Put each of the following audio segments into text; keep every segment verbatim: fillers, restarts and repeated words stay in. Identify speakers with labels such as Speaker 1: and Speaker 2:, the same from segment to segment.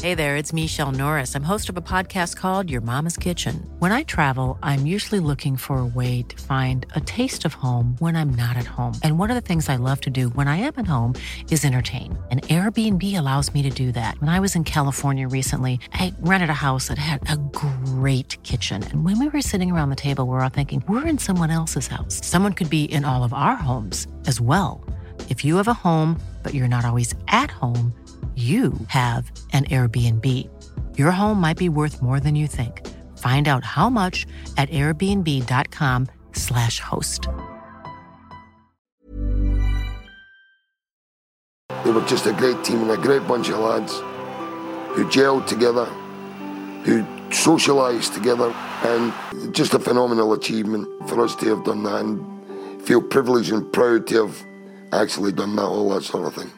Speaker 1: Hey there, it's Michelle Norris. I'm host of a podcast called Your Mama's Kitchen. When I travel, I'm usually looking for a way to find a taste of home when I'm not at home. And one of the things I love to do when I am at home is entertain. And Airbnb allows me to do that. When I was in California recently, I rented a house that had a great kitchen. And when we were sitting around the table, we were all thinking, we're in someone else's house. Someone could be in all of our homes as well. If you have a home, but you're not always at home, you have an Airbnb. Your home might be worth more than you think. Find out how much at airbnb.com slash host.
Speaker 2: They were just a great team and a great bunch of lads who gelled together, who socialised together, and just a phenomenal achievement for us to have done that and feel privileged and proud to have actually done that, all that sort of thing.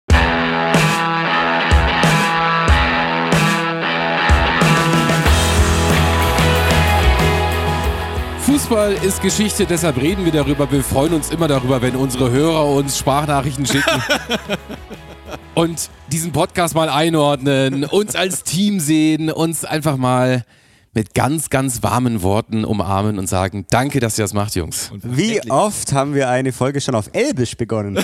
Speaker 3: Fußball ist Geschichte, deshalb reden wir darüber. Wir freuen uns immer darüber, wenn unsere Hörer uns Sprachnachrichten schicken und diesen Podcast mal einordnen, uns als Team sehen, uns einfach mal mit ganz, ganz warmen Worten umarmen und sagen, danke, dass ihr das macht, Jungs.
Speaker 4: Wie oft haben wir eine Folge schon auf Elbisch begonnen?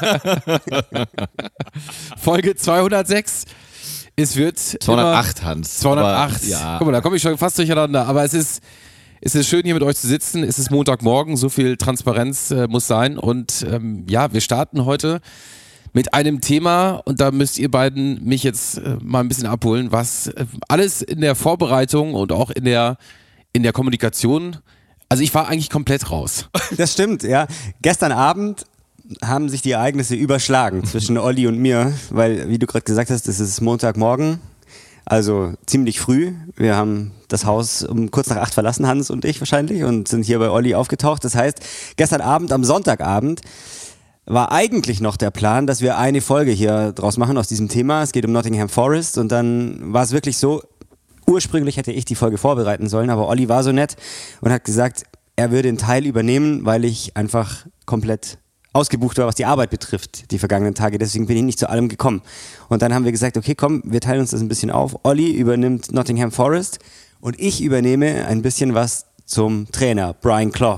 Speaker 3: Folge zweihundertsechs. Es wird
Speaker 5: zweihundertacht,
Speaker 3: immer
Speaker 5: Hans.
Speaker 3: zweihundertacht.
Speaker 5: Aber, ja.
Speaker 3: Guck mal, da komme ich schon fast durcheinander. Aber es ist, es ist schön, hier mit euch zu sitzen. Es ist Montagmorgen, so viel Transparenz äh, muss sein. Und ähm, ja, wir starten heute mit einem Thema, und da müsst ihr beiden mich jetzt äh, mal ein bisschen abholen, was äh, alles in der Vorbereitung und auch in der, in der Kommunikation, also ich war eigentlich komplett raus.
Speaker 4: Das stimmt, ja. Gestern Abend haben sich die Ereignisse überschlagen zwischen Olli und mir, weil, wie du gerade gesagt hast, es ist Montagmorgen, also ziemlich früh. Wir haben das Haus um kurz nach acht verlassen, Hans und ich wahrscheinlich, und sind hier bei Olli aufgetaucht. Das heißt, gestern Abend, am Sonntagabend, war eigentlich noch der Plan, dass wir eine Folge hier draus machen aus diesem Thema. Es geht um Nottingham Forest, und dann war es wirklich so, ursprünglich hätte ich die Folge vorbereiten sollen, aber Olli war so nett und hat gesagt, er würde den Teil übernehmen, weil ich einfach komplett ausgebucht war, was die Arbeit betrifft, die vergangenen Tage. Deswegen bin ich nicht zu allem gekommen. Und dann haben wir gesagt, okay, komm, wir teilen uns das ein bisschen auf. Olli übernimmt Nottingham Forest und ich übernehme ein bisschen was zum Trainer, Brian Clough.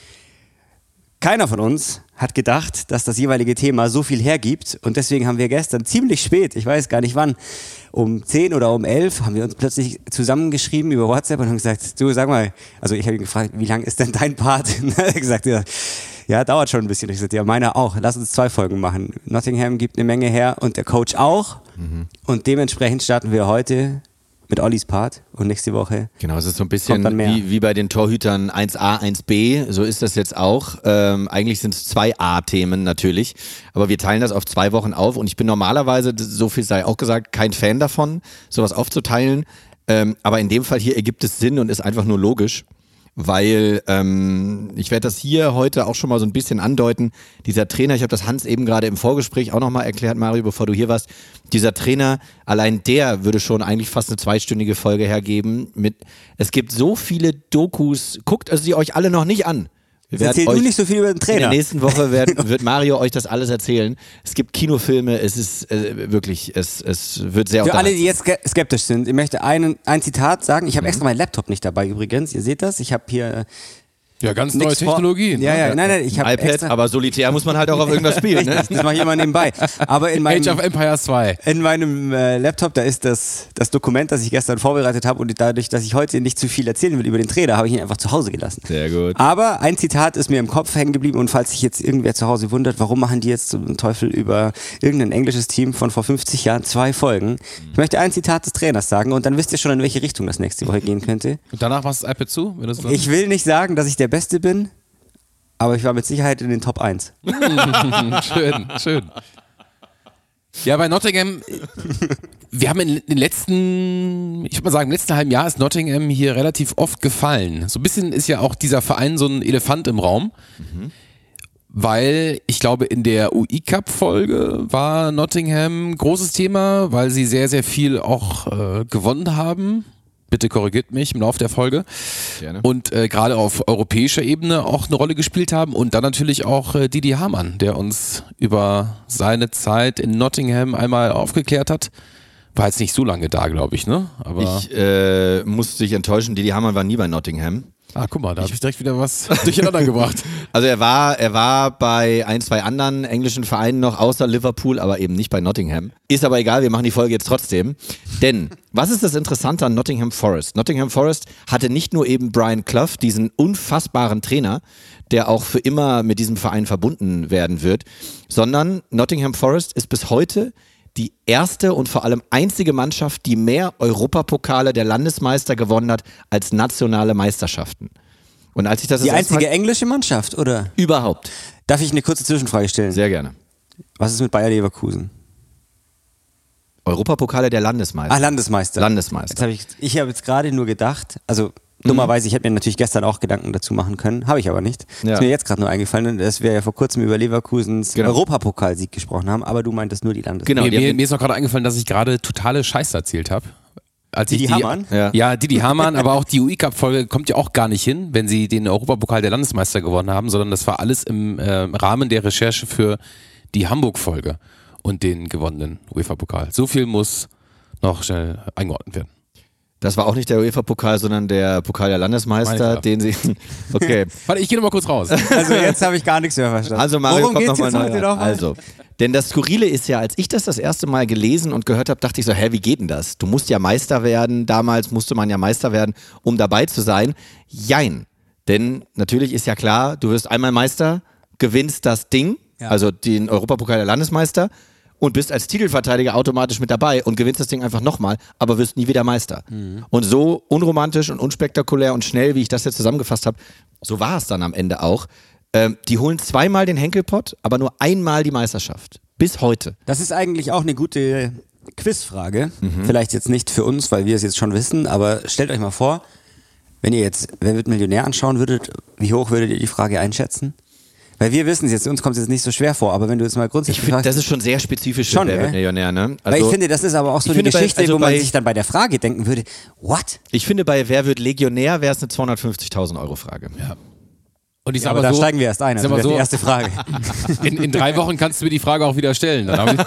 Speaker 4: Keiner von uns hat gedacht, dass das jeweilige Thema so viel hergibt, und deswegen haben wir gestern ziemlich spät, ich weiß gar nicht wann, um zehn oder um elf, haben wir uns plötzlich zusammengeschrieben über WhatsApp und haben gesagt, du, sag mal, also ich habe ihn gefragt, wie lang ist denn dein Part? Und er hat gesagt, ja, ja, dauert schon ein bisschen. Ich sagte, ja, meiner auch, lass uns zwei Folgen machen. Nottingham gibt eine Menge her und der Coach auch, mhm. und dementsprechend starten wir heute mit Ollis Part, und nächste Woche.
Speaker 5: Genau, es ist so ein bisschen wie, wie bei den Torhütern eins a, eins b, so ist das jetzt auch. Ähm, eigentlich sind es zwei A-Themen natürlich, aber wir teilen das auf zwei Wochen auf, und ich bin normalerweise, so viel sei auch gesagt, kein Fan davon, sowas aufzuteilen, ähm, aber in dem Fall hier ergibt es Sinn und ist einfach nur logisch. Weil ähm, ich werde das hier heute auch schon mal so ein bisschen andeuten. Dieser Trainer, ich habe das Hans eben gerade im Vorgespräch auch nochmal erklärt, Mario, bevor du hier warst. Dieser Trainer, allein der würde schon eigentlich fast eine zweistündige Folge hergeben. Mit, es gibt so viele Dokus, guckt also sie euch alle noch nicht an.
Speaker 4: Erzähl du nicht so viel über den Trainer.
Speaker 5: In der nächsten Woche wird, wird Mario euch das alles erzählen. Es gibt Kinofilme, es ist äh, wirklich, es, es wird sehr
Speaker 4: Für alle, die jetzt skeptisch sind, ich möchte einen, ein Zitat sagen. Ich habe mhm. extra meinen Laptop nicht dabei übrigens, ihr seht das. Ich habe hier...
Speaker 3: Ja, ganz neue Technologie.
Speaker 4: Ja, ja, nein, nein, ich habe
Speaker 5: iPad,
Speaker 4: extra,
Speaker 5: aber solitär muss man halt auch auf irgendwas spielen. Ne?
Speaker 4: Das mache ich immer nebenbei. Aber in meinem,
Speaker 3: Age of Empires zwei.
Speaker 4: In meinem äh, Laptop, da ist das, das Dokument, das ich gestern vorbereitet habe, und dadurch, dass ich heute nicht zu viel erzählen will über den Trainer, habe ich ihn einfach zu Hause gelassen.
Speaker 5: Sehr gut.
Speaker 4: Aber ein Zitat ist mir im Kopf hängen geblieben, und falls sich jetzt irgendwer zu Hause wundert, warum machen die jetzt zum Teufel über irgendein englisches Team von vor fünfzig Jahren zwei Folgen? Ich möchte ein Zitat des Trainers sagen, und dann wisst ihr schon, in welche Richtung das nächste Woche gehen könnte.
Speaker 3: Und danach machst du das iPad zu? Wenn das
Speaker 4: ich will nicht sagen, dass ich der Beste bin, aber ich war mit Sicherheit in den Top eins.
Speaker 3: schön, schön. Ja, bei Nottingham, wir haben in den letzten, ich würde mal sagen, im letzten halben Jahr ist Nottingham hier relativ oft gefallen. So ein bisschen ist ja auch dieser Verein so ein Elefant im Raum, mhm. weil ich glaube, in der U I-Cup-Folge war Nottingham großes Thema, weil sie sehr, sehr viel auch äh, gewonnen haben. Bitte korrigiert mich im Laufe der Folge. Gerne. Und äh, gerade auf europäischer Ebene auch eine Rolle gespielt haben. Und dann natürlich auch äh, Didi Hamann, der uns über seine Zeit in Nottingham einmal aufgeklärt hat. War jetzt nicht so lange da, glaube ich, ne? Aber
Speaker 5: ich äh, musste dich enttäuschen, Didi Hamann war nie bei Nottingham.
Speaker 3: Ah, guck mal, da habe ich direkt wieder was durcheinander gebracht.
Speaker 5: Also er war, er war bei ein, zwei anderen englischen Vereinen noch, außer Liverpool, aber eben nicht bei Nottingham. Ist aber egal, wir machen die Folge jetzt trotzdem. Denn, was ist das Interessante an Nottingham Forest? Nottingham Forest hatte nicht nur eben Brian Clough, diesen unfassbaren Trainer, der auch für immer mit diesem Verein verbunden werden wird, sondern Nottingham Forest ist bis heute die erste und vor allem einzige Mannschaft, die mehr Europapokale der Landesmeister gewonnen hat als nationale Meisterschaften. Und als ich das
Speaker 4: Die
Speaker 5: das
Speaker 4: einzige
Speaker 5: Mal
Speaker 4: englische Mannschaft, oder?
Speaker 5: Überhaupt.
Speaker 4: Darf ich eine kurze Zwischenfrage stellen?
Speaker 5: Sehr gerne.
Speaker 4: Was ist mit Bayer Leverkusen?
Speaker 5: Europapokale der Landesmeister.
Speaker 4: Ah, Landesmeister.
Speaker 5: Landesmeister.
Speaker 4: Jetzt hab ich ich habe jetzt gerade nur gedacht, also dummerweise, ich hätte mir natürlich gestern auch Gedanken dazu machen können, habe ich aber nicht.
Speaker 5: Ja.
Speaker 4: Ist mir jetzt gerade nur eingefallen, dass wir ja vor kurzem über Leverkusens
Speaker 5: Genau.
Speaker 4: Europapokalsieg gesprochen haben, aber du meintest nur die Landesmeister.
Speaker 5: Genau.
Speaker 3: mir,
Speaker 5: die
Speaker 3: mir,
Speaker 5: hatten-
Speaker 3: mir ist noch gerade eingefallen, dass ich gerade totale Scheiße erzählt habe. Als
Speaker 4: Didi
Speaker 3: ich die,
Speaker 4: Hamann?
Speaker 5: Ja.
Speaker 3: Ja, Didi Hamann, aber auch die U E-Cup-Folge kommt ja auch gar nicht hin, wenn sie den Europapokal der Landesmeister gewonnen haben, sondern das war alles im äh, Rahmen der Recherche für die Hamburg-Folge und den gewonnenen UEFA-Pokal. So viel muss noch schnell eingeordnet werden.
Speaker 5: Das war auch nicht der UEFA-Pokal, sondern der Pokal der Landesmeister,
Speaker 3: Meine
Speaker 5: den sie... Okay.
Speaker 3: Warte, ich gehe nochmal kurz raus.
Speaker 4: Also jetzt habe ich gar nichts mehr verstanden.
Speaker 5: Also Mario,
Speaker 4: Worum
Speaker 5: kommt
Speaker 4: geht's
Speaker 5: noch
Speaker 4: jetzt
Speaker 5: mal
Speaker 4: heute
Speaker 5: neu.
Speaker 4: noch mal?
Speaker 5: Also, denn das Skurrile ist ja, als ich das das erste Mal gelesen und gehört habe, dachte ich so, hä, wie geht denn das? Du musst ja Meister werden, damals musste man ja Meister werden, um dabei zu sein. Jein. Denn natürlich ist ja klar, du wirst einmal Meister, gewinnst das Ding,
Speaker 4: Ja.
Speaker 5: also den Europapokal der Landesmeister und bist als Titelverteidiger automatisch mit dabei und gewinnst das Ding einfach nochmal, aber wirst nie wieder Meister.
Speaker 4: Mhm.
Speaker 5: Und so unromantisch und unspektakulär und schnell, wie ich das jetzt zusammengefasst habe, so war es dann am Ende auch. Ähm, die holen zweimal den Henkelpott, aber nur einmal die Meisterschaft. Bis heute.
Speaker 4: Das ist eigentlich auch eine gute Quizfrage.
Speaker 5: Mhm.
Speaker 4: Vielleicht jetzt nicht für uns, weil wir es jetzt schon wissen, aber stellt euch mal vor, wenn ihr jetzt Wer wird Millionär anschauen würdet, wie hoch würdet ihr die Frage einschätzen? Weil wir wissen es jetzt, uns kommt es jetzt nicht so schwer vor, aber wenn du jetzt mal
Speaker 5: Ich
Speaker 4: grundsätzlich
Speaker 5: finde,
Speaker 4: fragst,
Speaker 5: das ist schon sehr spezifisch
Speaker 4: Schon,
Speaker 5: für Wer
Speaker 4: gell?
Speaker 5: wird Millionär, ne?
Speaker 4: weil ich finde, das ist aber auch so
Speaker 5: ich
Speaker 4: eine
Speaker 5: finde bei-
Speaker 4: Geschichte,
Speaker 5: also
Speaker 4: wo man
Speaker 5: bei-
Speaker 4: sich dann bei der Frage denken würde, what?
Speaker 5: Ich finde, bei Wer wird Legionär wäre es eine zweihundertfünfzigtausend Euro Frage.
Speaker 3: Ja. Und ich
Speaker 4: Ja,
Speaker 3: sag
Speaker 4: aber
Speaker 3: mal
Speaker 4: da
Speaker 3: so,
Speaker 4: steigen wir erst ein,
Speaker 3: sag
Speaker 4: also
Speaker 3: mal
Speaker 4: das ist
Speaker 3: so,
Speaker 4: die erste Frage.
Speaker 3: in, in drei Wochen kannst du mir die Frage auch wieder stellen. Dann hab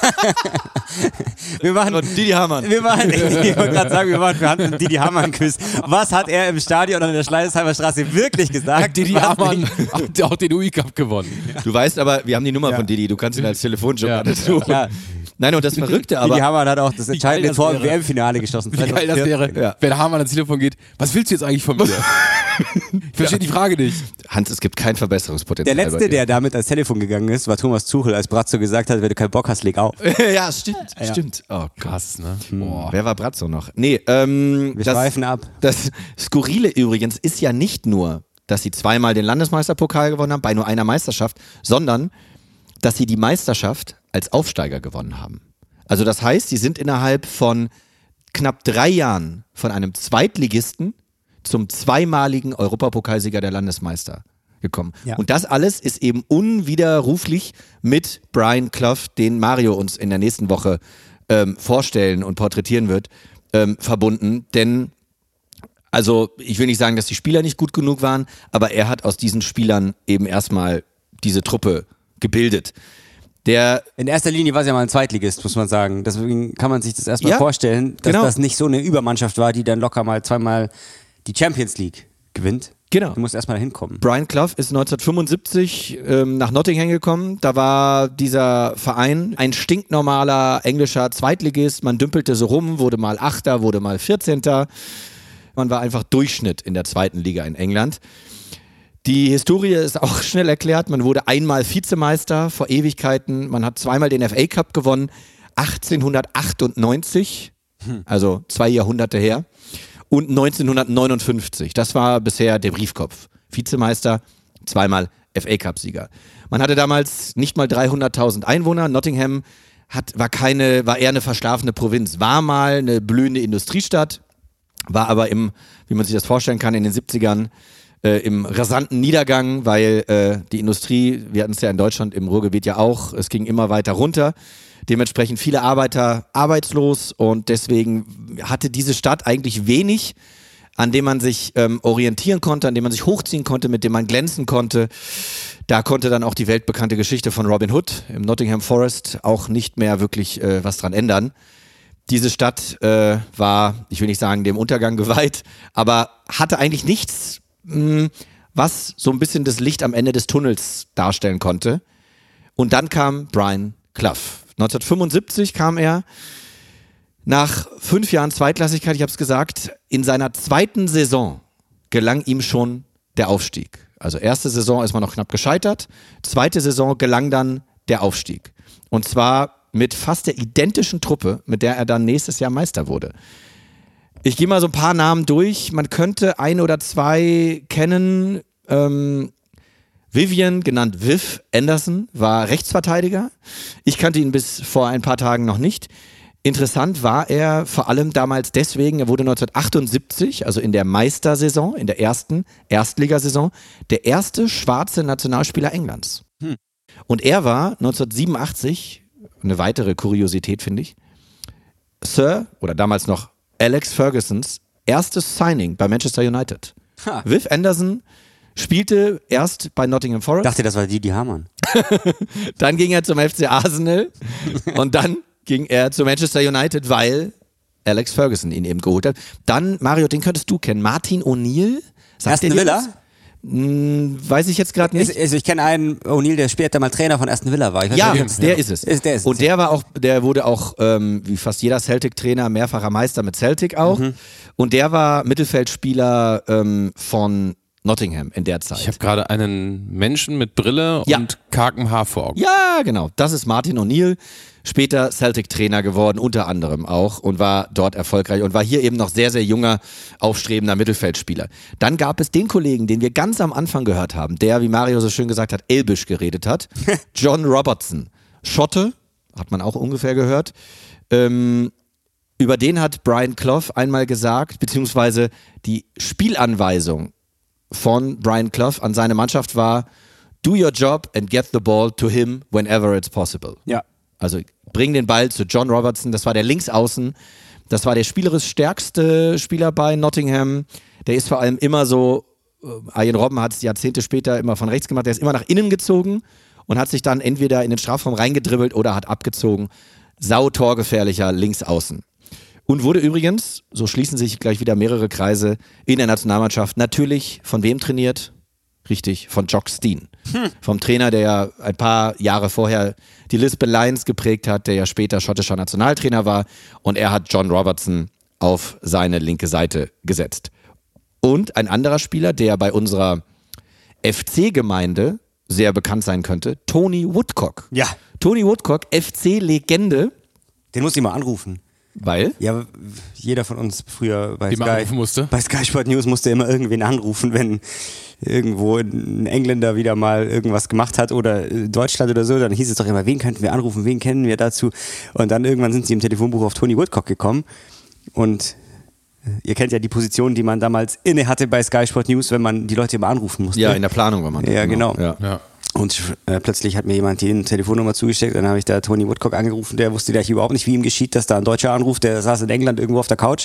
Speaker 3: ich,
Speaker 4: Wir machen,
Speaker 5: Und Didi Hamann.
Speaker 4: wir machen, ich wollte gerade sagen, wir machen für Hans und Didi Hamann Quiz. Was hat er im Stadion an der Schleißheimer Straße wirklich gesagt?
Speaker 3: Didi
Speaker 4: Was
Speaker 3: Hamann
Speaker 4: nicht?
Speaker 3: hat auch den U E-Cup gewonnen.
Speaker 5: Du weißt aber, wir haben die Nummer
Speaker 4: Ja.
Speaker 5: von Didi, du kannst ihn als Telefonjoker
Speaker 3: Ja.
Speaker 5: dazu.
Speaker 4: Klar.
Speaker 5: Nein, und das Verrückte
Speaker 4: Didi
Speaker 5: aber,
Speaker 4: Hamann hat auch das entscheidende
Speaker 3: das
Speaker 4: Tor im
Speaker 3: wäre.
Speaker 4: W M-Finale geschossen.
Speaker 3: Wie geil das wäre,
Speaker 5: Ja.
Speaker 3: wenn Hamann ans Telefon geht. Was willst du jetzt eigentlich von mir? Ich verstehe die Frage nicht.
Speaker 5: Hans, es gibt kein Verbesserungspotenzial.
Speaker 4: Der
Speaker 5: bei
Speaker 4: letzte,
Speaker 5: dir.
Speaker 4: der damit ans Telefon gegangen ist, war Thomas Tuchel, als Brazzo gesagt hat, wenn du keinen Bock hast, leg auf.
Speaker 5: ja, stimmt,
Speaker 4: Ja.
Speaker 5: stimmt. Oh Gott.
Speaker 3: Krass, ne?
Speaker 5: Boah. Wer war Brazzo noch? Nee, ähm,
Speaker 4: Wir
Speaker 5: das,
Speaker 4: schweifen ab.
Speaker 5: das Skurrile übrigens ist ja nicht nur, dass sie zweimal den Landesmeisterpokal gewonnen haben, bei nur einer Meisterschaft, sondern, dass sie die Meisterschaft als Aufsteiger gewonnen haben. Also das heißt, sie sind innerhalb von knapp drei Jahren von einem Zweitligisten zum zweimaligen Europapokalsieger der Landesmeister gekommen.
Speaker 4: Ja.
Speaker 5: Und das alles ist eben unwiderruflich mit Brian Clough, den Mario uns in der nächsten Woche ähm, vorstellen und porträtieren wird, ähm, verbunden. Denn, also ich will nicht sagen, dass die Spieler nicht gut genug waren, aber er hat aus diesen Spielern eben erstmal diese Truppe gebildet. Der
Speaker 4: In erster Linie war es ja mal ein Zweitligist, muss man sagen. Deswegen kann man sich das erstmal
Speaker 5: Ja,
Speaker 4: vorstellen, dass
Speaker 5: genau.
Speaker 4: das nicht so eine Übermannschaft war, die dann locker mal zweimal die Champions League gewinnt.
Speaker 5: Genau.
Speaker 4: Du musst erstmal hinkommen.
Speaker 5: Brian Clough ist neunzehnhundertfünfundsiebzig ähm, nach Nottingham gekommen. Da war dieser Verein ein stinknormaler englischer Zweitligist. Man dümpelte so rum, wurde mal Achter, wurde mal vierzehnter. Man war einfach Durchschnitt in der zweiten Liga in England. Die Historie ist auch schnell erklärt. Man wurde einmal Vizemeister vor Ewigkeiten. Man hat zweimal den F A Cup gewonnen. achtzehnhundertachtundneunzig, also zwei Jahrhunderte her. Und neunzehnhundertneunundfünfzig. Das war bisher der Briefkopf. Vizemeister, zweimal F A Cup-Sieger. Man hatte damals nicht mal dreihunderttausend Einwohner. Nottingham hat, war, keine, war eher eine verschlafene Provinz. War mal eine blühende Industriestadt, war aber im, wie man sich das vorstellen kann, in den siebzigern äh, im rasanten Niedergang, weil äh, die Industrie, wir hatten es ja in Deutschland im Ruhrgebiet ja auch, es ging immer weiter runter. Dementsprechend viele Arbeiter arbeitslos und deswegen hatte diese Stadt eigentlich wenig, an dem man sich ähm, orientieren konnte, an dem man sich hochziehen konnte, mit dem man glänzen konnte. Da konnte dann auch die weltbekannte Geschichte von Robin Hood im Nottingham Forest auch nicht mehr wirklich äh, was dran ändern. Diese Stadt äh, war, ich will nicht sagen, dem Untergang geweiht, aber hatte eigentlich nichts, mh, was so ein bisschen das Licht am Ende des Tunnels darstellen konnte. Und dann kam Brian Clough. neunzehnhundertfünfundsiebzig kam er. Nach fünf Jahren Zweitklassigkeit, ich habe es gesagt, in seiner zweiten Saison gelang ihm schon der Aufstieg. Also erste Saison ist man noch knapp gescheitert, zweite Saison gelang dann der Aufstieg. Und zwar mit fast der identischen Truppe, mit der er dann nächstes Jahr Meister wurde. Ich gehe mal so ein paar Namen durch. Man könnte ein oder zwei kennen. Ähm, Vivian, genannt Viv Anderson, war Rechtsverteidiger. Ich kannte ihn bis vor ein paar Tagen noch nicht. Interessant war er vor allem damals deswegen, er wurde neunzehnhundertachtundsiebzig, also in der Meistersaison, in der ersten Erstligasaison, der erste schwarze Nationalspieler Englands. Hm. Und er war neunzehnhundertsiebenundachtzig, eine weitere Kuriosität finde ich, Sir, oder damals noch Alex Fergusons erstes Signing bei Manchester United. Ha. Viv Anderson spielte erst bei Nottingham Forest.
Speaker 4: Ich dachte, das war Didi Hamann.
Speaker 5: Dann ging er zum F C Arsenal und dann ging er zu Manchester United, weil Alex Ferguson ihn eben geholt hat. Dann, Mario, den könntest du kennen. Martin O'Neill.
Speaker 4: Aston Villa?
Speaker 5: Hm, weiß ich jetzt gerade nicht.
Speaker 4: Also ich kenne einen O'Neill, der später mal Trainer von Aston Villa war. Ich weiß
Speaker 5: ja,
Speaker 4: nicht,
Speaker 5: der ist es.
Speaker 4: Ist, der ist
Speaker 5: und der war auch, der wurde auch, ähm, wie fast jeder Celtic-Trainer, mehrfacher Meister mit Celtic auch. Mhm. Und der war Mittelfeldspieler ähm, von Nottingham in der Zeit.
Speaker 3: Ich habe gerade einen Menschen mit Brille
Speaker 5: ja.
Speaker 3: und kargem Haar vor Augen.
Speaker 5: Ja, genau. Das ist Martin O'Neill. Später Celtic-Trainer geworden, unter anderem auch, und war dort erfolgreich und war hier eben noch sehr, sehr junger, aufstrebender Mittelfeldspieler. Dann gab es den Kollegen, den wir ganz am Anfang gehört haben, der, wie Mario so schön gesagt hat, Elbisch geredet hat. John Robertson. Schotte, hat man auch ungefähr gehört. Ähm, über den hat Brian Clough einmal gesagt, beziehungsweise die Spielanweisung von Brian Clough an seine Mannschaft war: Do your job and get the ball to him whenever it's possible.
Speaker 4: Ja.
Speaker 5: Also bring den Ball zu John Robertson, das war der Linksaußen, das war der spielerisch stärkste Spieler bei Nottingham. Der ist vor allem immer so, äh, Ian Robben hat es Jahrzehnte später immer von rechts gemacht, der ist immer nach innen gezogen und hat sich dann entweder in den Strafraum reingedribbelt oder hat abgezogen. Sau torgefährlicher Linksaußen. Und wurde übrigens, so schließen sich gleich wieder mehrere Kreise, in der Nationalmannschaft natürlich von wem trainiert? Richtig, von Jock Stein. Hm. Vom Trainer, der ja ein paar Jahre vorher die Lisbon Lions geprägt hat, der ja später schottischer Nationaltrainer war. Und er hat John Robertson auf seine linke Seite gesetzt. Und ein anderer Spieler, der bei unserer F C-Gemeinde sehr bekannt sein könnte, Tony Woodcock.
Speaker 4: Ja.
Speaker 5: Tony Woodcock, F C-Legende.
Speaker 4: Den muss ich mal anrufen.
Speaker 5: Weil?
Speaker 4: Ja, jeder von uns früher bei
Speaker 3: Wie man
Speaker 4: Sky,
Speaker 3: anrufen musste?
Speaker 4: bei Sky Sport News musste immer irgendwen anrufen, wenn irgendwo ein Engländer wieder mal irgendwas gemacht hat oder Deutschland oder so, dann hieß es doch immer, wen könnten wir anrufen, wen kennen wir dazu? Und dann irgendwann sind sie im Telefonbuch auf Tony Woodcock gekommen und ihr kennt ja die Position, die man damals inne hatte bei Sky Sport News, wenn man die Leute immer anrufen musste.
Speaker 5: Ja, in der Planung war man.
Speaker 4: Ja, genau.
Speaker 5: Ja.
Speaker 3: Ja.
Speaker 4: Und äh, plötzlich hat mir jemand die Telefonnummer zugesteckt, dann habe ich da Tony Woodcock angerufen, der wusste gleich überhaupt nicht, wie ihm geschieht, dass da ein Deutscher anruft, der saß in England irgendwo auf der Couch.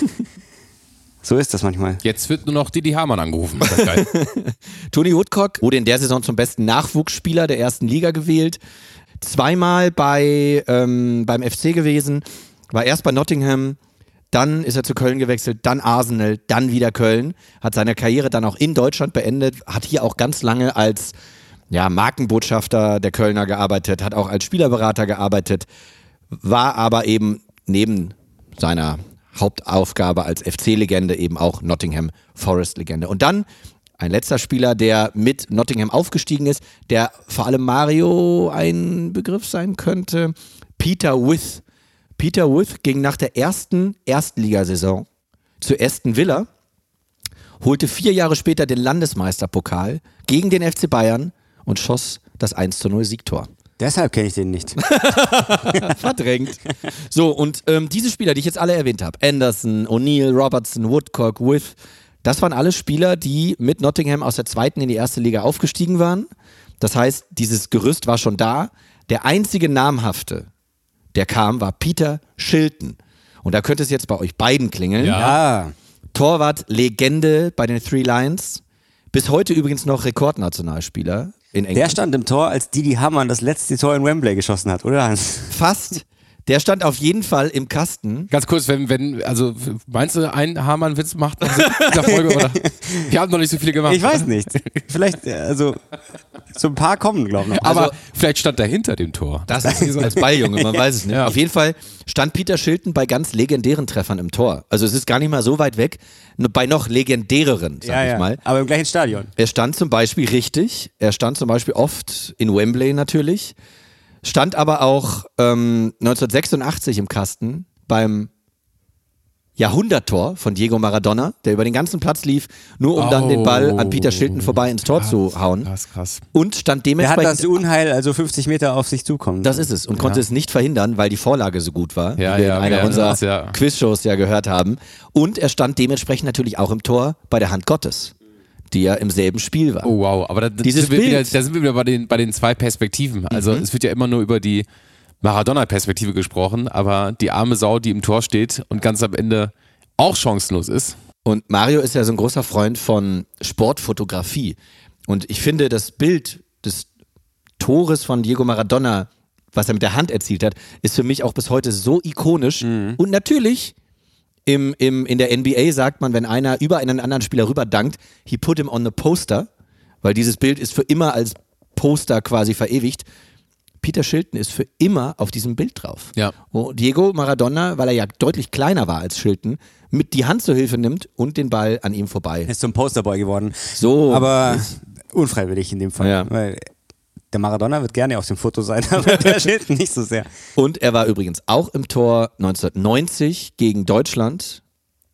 Speaker 4: So ist das manchmal.
Speaker 3: Jetzt wird nur noch Didi Hamann angerufen. Das ist geil.
Speaker 5: Tony Woodcock wurde in der Saison zum besten Nachwuchsspieler der ersten Liga gewählt. Zweimal bei, ähm, beim F C gewesen, war erst bei Nottingham, dann ist er zu Köln gewechselt, dann Arsenal, dann wieder Köln, hat seine Karriere dann auch in Deutschland beendet, hat hier auch ganz lange als ja, Markenbotschafter der Kölner gearbeitet, hat auch als Spielerberater gearbeitet, war aber eben neben seiner Hauptaufgabe als F C-Legende eben auch Nottingham Forest-Legende. Und dann ein letzter Spieler, der mit Nottingham aufgestiegen ist, der vor allem Mario ein Begriff sein könnte, Peter With. Peter With ging nach der ersten Erstligasaison zu Aston Villa, holte vier Jahre später den Landesmeisterpokal gegen den F C Bayern und schoss das eins zu null Siegtor.
Speaker 4: Deshalb kenne ich den nicht.
Speaker 5: Verdrängt. So, und ähm, diese Spieler, die ich jetzt alle erwähnt habe, Anderson, O'Neill, Robertson, Woodcock, With, das waren alle Spieler, die mit Nottingham aus der zweiten in die erste Liga aufgestiegen waren. Das heißt, dieses Gerüst war schon da. Der einzige namhafte, der kam, war Peter Shilton. Und da könnte es jetzt bei euch beiden klingeln.
Speaker 4: Ja.
Speaker 5: Torwart, Legende bei den Three Lions. Bis heute übrigens noch Rekordnationalspieler in England.
Speaker 4: Der stand im Tor, als Didi Hamann das letzte Tor in Wembley geschossen hat, oder Hans?
Speaker 5: Fast. Der stand auf jeden Fall im Kasten.
Speaker 3: Ganz kurz, wenn, wenn, also meinst du, ein Hamann-Witz macht in dieser Folge, oder? Wir haben noch nicht so viele gemacht.
Speaker 4: Ich weiß nicht. Vielleicht, also, so ein paar kommen, glaube ich noch.
Speaker 3: Aber
Speaker 5: Also,
Speaker 3: vielleicht stand er hinter dem Tor.
Speaker 5: Das ist als Balljunge, man weiß es nicht.
Speaker 3: Ja.
Speaker 5: Auf jeden Fall stand Peter Shilton bei ganz legendären Treffern im Tor. Also es ist gar nicht mal so weit weg, nur bei noch legendäreren, sag
Speaker 4: ja,
Speaker 5: ich
Speaker 4: ja.
Speaker 5: mal.
Speaker 4: Aber im gleichen Stadion.
Speaker 5: Er stand zum Beispiel richtig, er stand zum Beispiel oft in Wembley natürlich, stand aber auch ähm, neunzehnhundertsechsundachtzig im Kasten beim Jahrhunderttor von Diego Maradona, der über den ganzen Platz lief, nur um dann den Ball an Peter Shilton vorbei ins Tor
Speaker 3: krass,
Speaker 5: zu hauen.
Speaker 3: Krass, krass.
Speaker 5: Und stand
Speaker 4: Der hat
Speaker 5: dementsprechend...
Speaker 4: das Unheil, also fünfzig Meter auf sich zukommen.
Speaker 5: Das ist es und konnte
Speaker 3: Ja.
Speaker 5: es nicht verhindern, weil die Vorlage so gut war,
Speaker 3: Ja,
Speaker 5: wie wir
Speaker 3: ja,
Speaker 5: in einer
Speaker 3: ja,
Speaker 5: unserer
Speaker 3: das, ja.
Speaker 5: Quizshows ja gehört haben. Und er stand dementsprechend natürlich auch im Tor bei der Hand Gottes, die ja im selben Spiel war.
Speaker 3: Oh wow, aber da,
Speaker 5: Dieses
Speaker 3: sind wir wieder,
Speaker 5: Bild.
Speaker 3: da sind wir wieder bei den, bei den zwei Perspektiven. Also
Speaker 5: Mhm.
Speaker 3: es wird ja immer nur über die Maradona-Perspektive gesprochen, aber die arme Sau, die im Tor steht und ganz am Ende auch chancenlos ist.
Speaker 5: Und Mario ist ja so ein großer Freund von Sportfotografie. Und ich finde, das Bild des Tores von Diego Maradona, was er mit der Hand erzielt hat, ist für mich auch bis heute so ikonisch.
Speaker 3: Mhm.
Speaker 5: Und natürlich, im, im, in der N B A sagt man, wenn einer über einen anderen Spieler rüber dankt, he put him on the poster, weil dieses Bild ist für immer als Poster quasi verewigt. Peter Shilton ist für immer auf diesem Bild drauf.
Speaker 3: Ja.
Speaker 5: Wo Diego Maradona, weil er ja deutlich kleiner war als Shilton, mit die Hand zur Hilfe nimmt und den Ball an ihm vorbei.
Speaker 4: ist zum Posterboy geworden.
Speaker 5: So.
Speaker 4: Aber unfreiwillig in dem Fall.
Speaker 5: Ja.
Speaker 4: Weil der Maradona wird gerne auf dem Foto sein, aber der Shilton nicht so sehr.
Speaker 5: Und er war übrigens auch im Tor neunzehnhundertneunzig gegen Deutschland.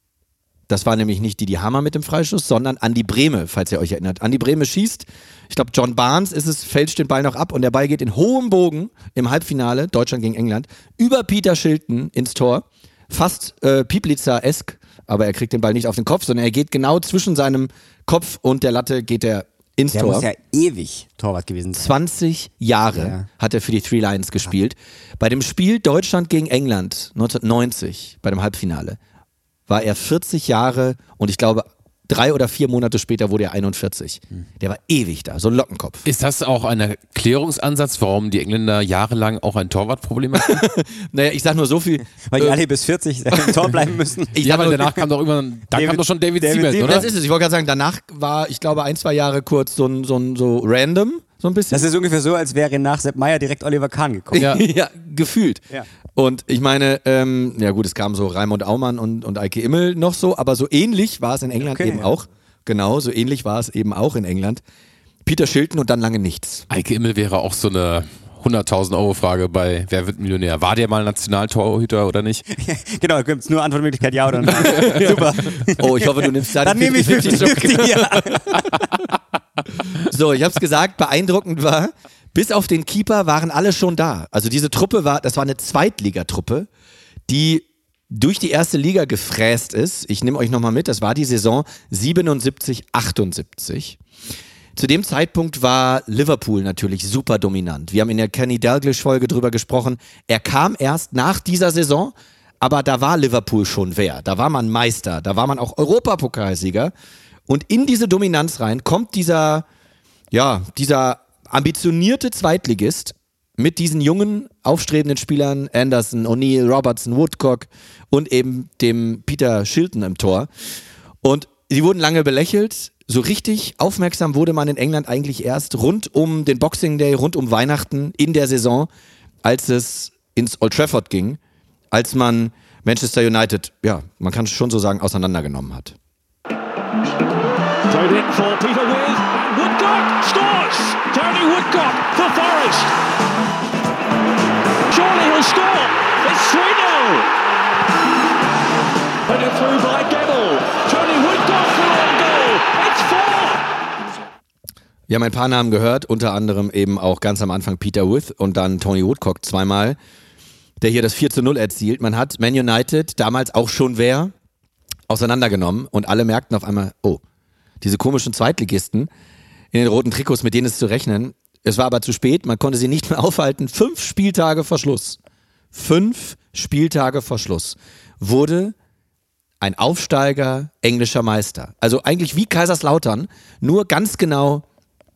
Speaker 5: Das war nämlich nicht Didi Hamann mit dem Freischuss, sondern Andi Brehme, falls ihr euch erinnert. Andi Brehme schießt, ich glaube John Barnes ist es, fälscht den Ball noch ab und der Ball geht in hohem Bogen im Halbfinale, Deutschland gegen England, über Peter Shilton ins Tor. Fast äh, Pieplitzer-esk, aber er kriegt den Ball nicht auf den Kopf, sondern er geht genau zwischen seinem Kopf und der Latte geht er ins
Speaker 4: Der
Speaker 5: Tor.
Speaker 4: muss ja ewig Torwart gewesen sein.
Speaker 5: zwanzig Jahre
Speaker 4: Ja.
Speaker 5: hat er für die Three Lions gespielt. Bei dem Spiel Deutschland gegen England neunzehnhundertneunzig, bei dem Halbfinale, war er vierzig Jahre und ich glaube, drei oder vier Monate später wurde er einundvierzig. Der war ewig da, so ein Lockenkopf.
Speaker 3: Ist das auch ein Erklärungsansatz, warum die Engländer jahrelang auch ein Torwartproblem hatten?
Speaker 5: Naja, ich sag nur so viel.
Speaker 4: Weil die
Speaker 5: äh,
Speaker 4: alle bis vierzig im Tor bleiben müssen.
Speaker 5: ich
Speaker 3: ja,
Speaker 5: sag
Speaker 3: aber
Speaker 5: nur,
Speaker 3: danach kam doch irgendwann, dann
Speaker 4: David-
Speaker 3: kam doch schon David,
Speaker 4: David
Speaker 3: Siebert,
Speaker 4: Siebert.
Speaker 3: oder?
Speaker 5: das ist es. Ich wollte gerade sagen, danach war, ich glaube, ein, zwei Jahre kurz so ein, so ein so random, so ein bisschen.
Speaker 4: Das ist ungefähr so, als wäre nach Sepp Meier direkt Oliver Kahn gekommen.
Speaker 3: Ja.
Speaker 5: ja, gefühlt.
Speaker 4: Ja.
Speaker 5: Und ich meine, ähm, ja gut, es kam so Raimund Aumann und, und Eike Immel noch so, aber so ähnlich war es in England
Speaker 4: Okay,
Speaker 5: eben
Speaker 4: ja.
Speaker 5: auch. Genau, so ähnlich war es eben auch in England. Peter Shilton und dann lange nichts.
Speaker 3: Eike Immel wäre auch so eine hunderttausend Euro Frage bei Wer wird Millionär? War der mal Nationaltorhüter oder nicht?
Speaker 4: Genau, da gibt es nur Antwortmöglichkeit ja oder nein. Super.
Speaker 5: Oh, ich hoffe, du nimmst da
Speaker 4: Dann
Speaker 5: den
Speaker 4: nehme ich
Speaker 5: fünfzig fünfzig
Speaker 4: fünfzig ja.
Speaker 5: So, ich hab's gesagt, beeindruckend war, bis auf den Keeper waren alle schon da. Also diese Truppe war, das war eine Zweitligatruppe, die durch die erste Liga gefräst ist. Ich nehme euch nochmal mit, das war die Saison siebenundsiebzig, achtundsiebzig. Zu dem Zeitpunkt war Liverpool natürlich super dominant. Wir haben in der Kenny Dalglish-Folge drüber gesprochen. Er kam erst nach dieser Saison, aber da war Liverpool schon wer. Da war man Meister, da war man auch Europapokalsieger. Und in diese Dominanz rein kommt dieser, ja, dieser ambitionierte Zweitligist mit diesen jungen, aufstrebenden Spielern, Anderson, O'Neill, Robertson, Woodcock und eben dem Peter Shilton im Tor. Und sie wurden lange belächelt. So richtig aufmerksam wurde man in England eigentlich erst rund um den Boxing Day, rund um Weihnachten in der Saison, als es ins Old Trafford ging, als man Manchester United, ja, man kann es schon so sagen, auseinandergenommen hat.
Speaker 6: Thrown in for Peter With, and Woodcock scores! Tony Woodcock for Forest. Surely he'll score. It's three nil. Put it through by Gebel. Tony Woodcock for a goal. It's four.
Speaker 5: Wir haben ein paar Namen gehört, unter anderem eben auch ganz am Anfang Peter With und dann Tony Woodcock zweimal, der hier das vier zu null erzielt. Man hat Man United, damals auch schon wer, auseinandergenommen und alle merkten auf einmal, oh, diese komischen Zweitligisten in den roten Trikots, mit denen ist zu rechnen. Es war aber zu spät, man konnte sie nicht mehr aufhalten. Fünf Spieltage vor Schluss, fünf Spieltage vor Schluss wurde ein Aufsteiger englischer Meister. Also eigentlich wie Kaiserslautern, nur ganz genau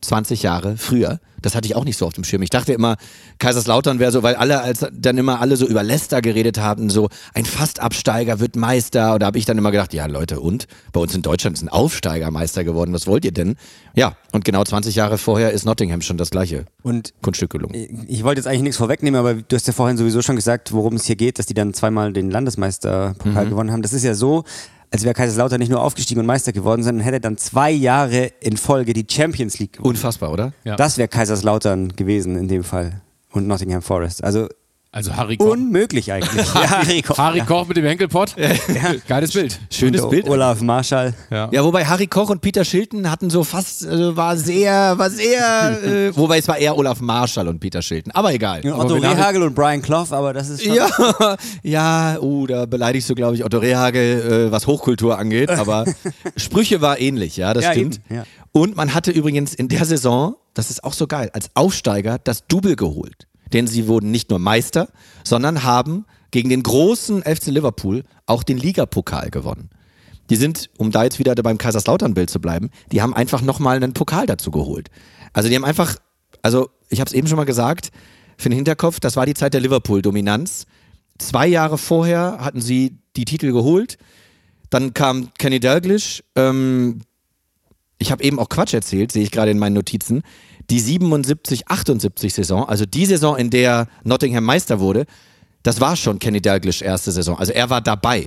Speaker 5: zwanzig Jahre früher. Das hatte ich auch nicht so auf dem Schirm. Ich dachte immer, Kaiserslautern wäre so, weil alle als dann immer alle so über Leicester geredet haben, so ein Fastabsteiger wird Meister. Und da habe ich dann immer gedacht, ja Leute, und? Bei uns in Deutschland ist ein Aufsteiger Meister geworden. Was wollt ihr denn? Ja, und genau zwanzig Jahre vorher ist Nottingham schon das gleiche
Speaker 4: und
Speaker 5: Kunststück gelungen.
Speaker 4: Ich wollte jetzt eigentlich nichts vorwegnehmen, aber du hast ja vorhin sowieso schon gesagt, worum es hier geht, dass die dann zweimal den Landesmeisterpokal mhm. gewonnen haben. Das ist ja so, als wäre Kaiserslautern nicht nur aufgestiegen und Meister geworden, sondern hätte dann zwei Jahre in Folge die Champions League gewonnen.
Speaker 5: Unfassbar, oder?
Speaker 3: Ja.
Speaker 4: Das wäre Kaiserslautern gewesen in dem Fall. Und Nottingham Forest. Also,
Speaker 3: also Harry Koch.
Speaker 4: Unmöglich eigentlich. Ja, Harry Koch,
Speaker 3: Harry
Speaker 4: ja.
Speaker 3: Koch mit dem Henkelpott. Ja. Geiles Bild.
Speaker 5: Schönes
Speaker 4: und
Speaker 5: Bild.
Speaker 4: Olaf Marschall.
Speaker 3: Ja.
Speaker 5: Ja, wobei Harry Koch und Peter Shilton hatten so fast, also war sehr, war sehr, äh, wobei es war eher Olaf Marschall und Peter Shilton, aber egal.
Speaker 4: Ja, Otto Rehhagel und Brian Clough, aber das ist schon...
Speaker 5: Ja, ja, oh, da beleidigst du, glaube ich, Otto Rehhagel, äh, was Hochkultur angeht, aber Sprüche war ähnlich, ja, das
Speaker 4: Ja,
Speaker 5: stimmt.
Speaker 4: eben, ja.
Speaker 5: Und man hatte übrigens in der Saison, das ist auch so geil, als Aufsteiger das Double geholt. Denn sie wurden nicht nur Meister, sondern haben gegen den großen F C Liverpool auch den Ligapokal gewonnen. Die sind, um da jetzt wieder beim Kaiserslautern-Bild zu bleiben, die haben einfach nochmal einen Pokal dazu geholt. Also die haben einfach, also ich habe es eben schon mal gesagt, für den Hinterkopf, das war die Zeit der Liverpool-Dominanz. Zwei Jahre vorher hatten sie die Titel geholt. Dann kam Kenny Dalglish. Ähm, ich habe eben auch Quatsch erzählt, sehe ich gerade in meinen Notizen. Die siebenundsiebzig achtundsiebzig Saison, also die Saison, in der Nottingham Meister wurde, das war schon Kenny Dalglish erste Saison. Also er war dabei.